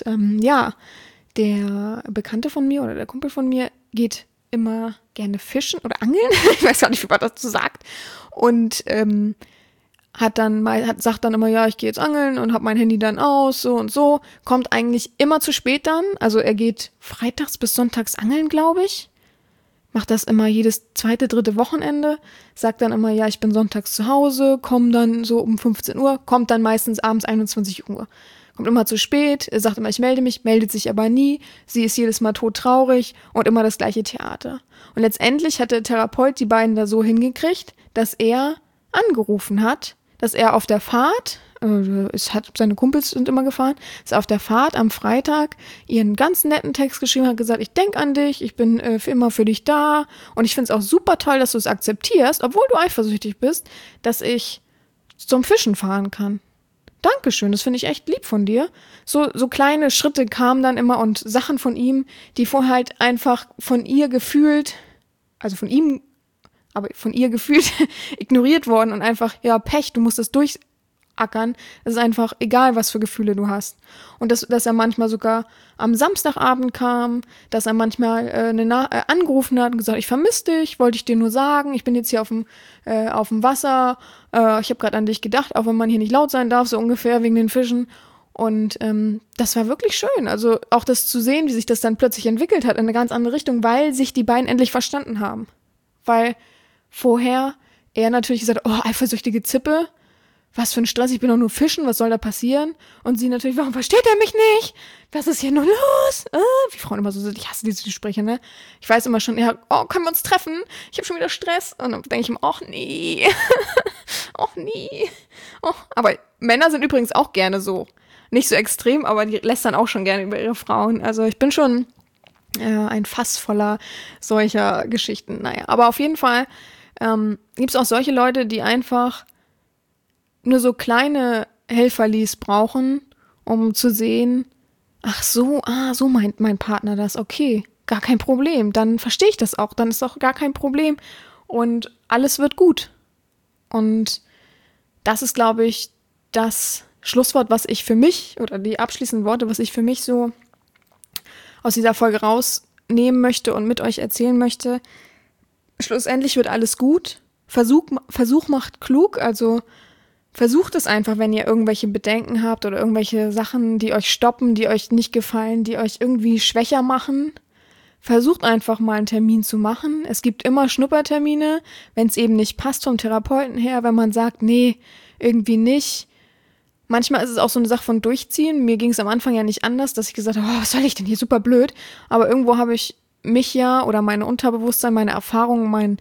der Bekannte von mir oder der Kumpel von mir geht immer gerne fischen oder angeln. Ich weiß gar nicht, wie man das so sagt. Und sagt dann immer, ja, ich gehe jetzt angeln und habe mein Handy dann aus, so und so. Kommt eigentlich immer zu spät dann. Also er geht freitags bis sonntags angeln, glaube ich. Macht das immer jedes zweite, dritte Wochenende. Sagt dann immer, ja, ich bin sonntags zu Hause, komme dann so um 15 Uhr, kommt dann meistens abends 21 Uhr. Kommt immer zu spät, er sagt immer, ich melde mich, meldet sich aber nie. Sie ist jedes Mal todtraurig und immer das gleiche Theater. Und letztendlich hat der Therapeut die beiden da so hingekriegt, dass er angerufen hat, dass er auf der Fahrt, seine Kumpels sind immer gefahren, ist auf der Fahrt am Freitag ihren ganz netten Text geschrieben, hat gesagt, ich denke an dich, ich bin für immer für dich da und ich finde es auch super toll, dass du es akzeptierst, obwohl du eifersüchtig bist, dass ich zum Fischen fahren kann. Dankeschön, das finde ich echt lieb von dir. So kleine Schritte kamen dann immer und Sachen von ihm, die vorher halt einfach von ihr gefühlt, also von ihm, aber von ihr gefühlt ignoriert worden und einfach, ja, Pech, du musst das durchackern. Es ist einfach egal, was für Gefühle du hast. Und dass er manchmal sogar am Samstagabend kam, dass er manchmal angerufen hat und gesagt, ich vermisse dich, wollte ich dir nur sagen, ich bin jetzt hier auf dem Wasser, ich habe gerade an dich gedacht, auch wenn man hier nicht laut sein darf, so ungefähr wegen den Fischen. Und das war wirklich schön. Also auch das zu sehen, wie sich das dann plötzlich entwickelt hat in eine ganz andere Richtung, weil sich die beiden endlich verstanden haben. Weil vorher er natürlich gesagt, oh, eifersüchtige Zippe, was für ein Stress, ich bin doch nur fischen, was soll da passieren? Und sie natürlich, warum versteht er mich nicht? Was ist hier nur los? Wie Frauen immer so sind, ich hasse diese Sprüche, ne? Ich weiß immer schon, ja, oh, können wir uns treffen? Ich habe schon wieder Stress. Und dann denke ich mir, ach nee, ach nee. Oh. Aber Männer sind übrigens auch gerne so. Nicht so extrem, aber die lästern auch schon gerne über ihre Frauen. Also ich bin schon ein Fass voller solcher Geschichten. Naja, aber auf jeden Fall gibt es auch solche Leute, die einfach nur so kleine Helferlis brauchen, um zu sehen, ach so, so meint mein Partner das, okay, gar kein Problem, dann verstehe ich das auch, dann ist auch gar kein Problem und alles wird gut. Und das ist, glaube ich, das Schlusswort, was ich für mich, oder die abschließenden Worte, was ich für mich so aus dieser Folge rausnehmen möchte und mit euch erzählen möchte. Schlussendlich wird alles gut. Versuch macht klug, also versucht es einfach, wenn ihr irgendwelche Bedenken habt oder irgendwelche Sachen, die euch stoppen, die euch nicht gefallen, die euch irgendwie schwächer machen. Versucht einfach mal einen Termin zu machen. Es gibt immer Schnuppertermine, wenn es eben nicht passt vom Therapeuten her, wenn man sagt, nee, irgendwie nicht. Manchmal ist es auch so eine Sache von Durchziehen. Mir ging es am Anfang ja nicht anders, dass ich gesagt habe, was soll ich denn hier, super blöd. Aber irgendwo habe ich mich ja oder meine Unterbewusstsein, meine Erfahrungen,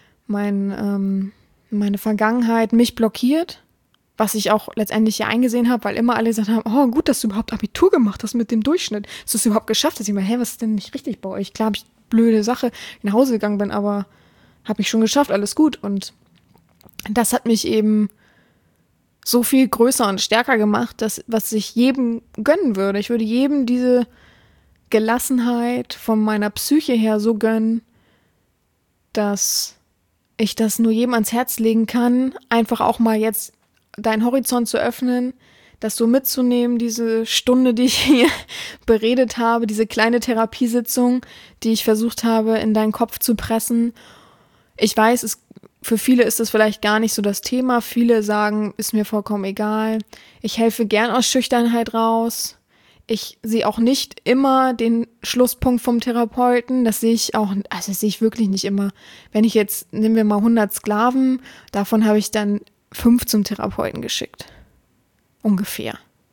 meine Vergangenheit mich blockiert, was ich auch letztendlich ja eingesehen habe, weil immer alle gesagt haben, oh gut, dass du überhaupt Abitur gemacht hast mit dem Durchschnitt, dass du es überhaupt geschafft hast. Ich meine, was ist denn nicht richtig bei euch? Klar habe ich blöde Sache nach Hause gegangen bin, aber habe ich schon geschafft, alles gut. Und das hat mich eben so viel größer und stärker gemacht, was ich jedem gönnen würde. Ich würde jedem diese Gelassenheit von meiner Psyche her so gönnen, dass ich das nur jedem ans Herz legen kann, einfach auch mal jetzt deinen Horizont zu öffnen, das so mitzunehmen, diese Stunde, die ich hier beredet habe, diese kleine Therapiesitzung, die ich versucht habe, in deinen Kopf zu pressen. Ich weiß, für viele ist das vielleicht gar nicht so das Thema. Viele sagen, ist mir vollkommen egal. Ich helfe gern aus Schüchternheit raus. Ich sehe auch nicht immer den Schlusspunkt vom Therapeuten. Das sehe ich auch, also das sehe ich wirklich nicht immer. Wenn ich jetzt, nehmen wir mal 100 Sklaven, davon habe ich dann 5 zum Therapeuten geschickt. Ungefähr.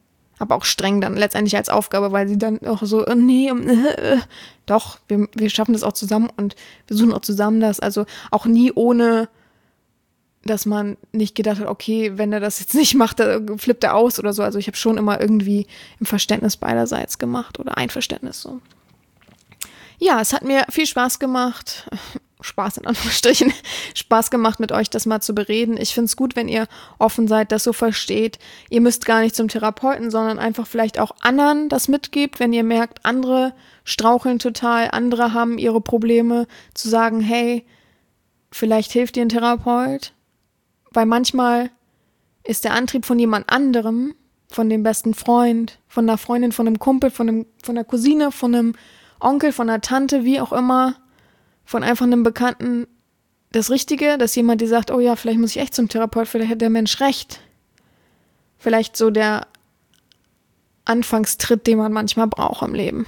aber auch streng dann letztendlich als Aufgabe, weil sie dann auch so, nee, doch, wir schaffen das auch zusammen und wir suchen auch zusammen das. Also auch nie ohne, dass man nicht gedacht hat, okay, wenn er das jetzt nicht macht, flippt er aus oder so. Also ich habe schon immer irgendwie im Verständnis beiderseits gemacht oder Einverständnis so. Ja, es hat mir viel Spaß gemacht. Spaß in Anführungsstrichen, Spaß gemacht, mit euch das mal zu bereden. Ich finde es gut, wenn ihr offen seid, das so versteht. Ihr müsst gar nicht zum Therapeuten, sondern einfach vielleicht auch anderen das mitgibt, wenn ihr merkt, andere straucheln total, andere haben ihre Probleme, zu sagen, hey, vielleicht hilft dir ein Therapeut, weil manchmal ist der Antrieb von jemand anderem, von dem besten Freund, von einer Freundin, von einem Kumpel, von einer Cousine, von einem Onkel, von einer Tante, wie auch immer, von einfach einem Bekannten das Richtige, dass jemand dir sagt, oh ja, vielleicht muss ich echt zum Therapeut, vielleicht hat der Mensch recht. Vielleicht so der Anfangstritt, den man manchmal braucht im Leben.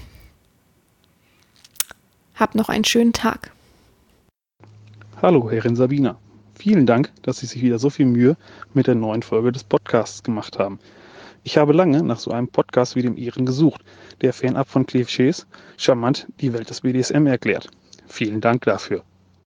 Habt noch einen schönen Tag. Hallo, Herrin Sabina. Vielen Dank, dass Sie sich wieder so viel Mühe mit der neuen Folge des Podcasts gemacht haben. Ich habe lange nach so einem Podcast wie dem Ihren gesucht, der fernab von Klischees charmant die Welt des BDSM erklärt. Vielen Dank dafür.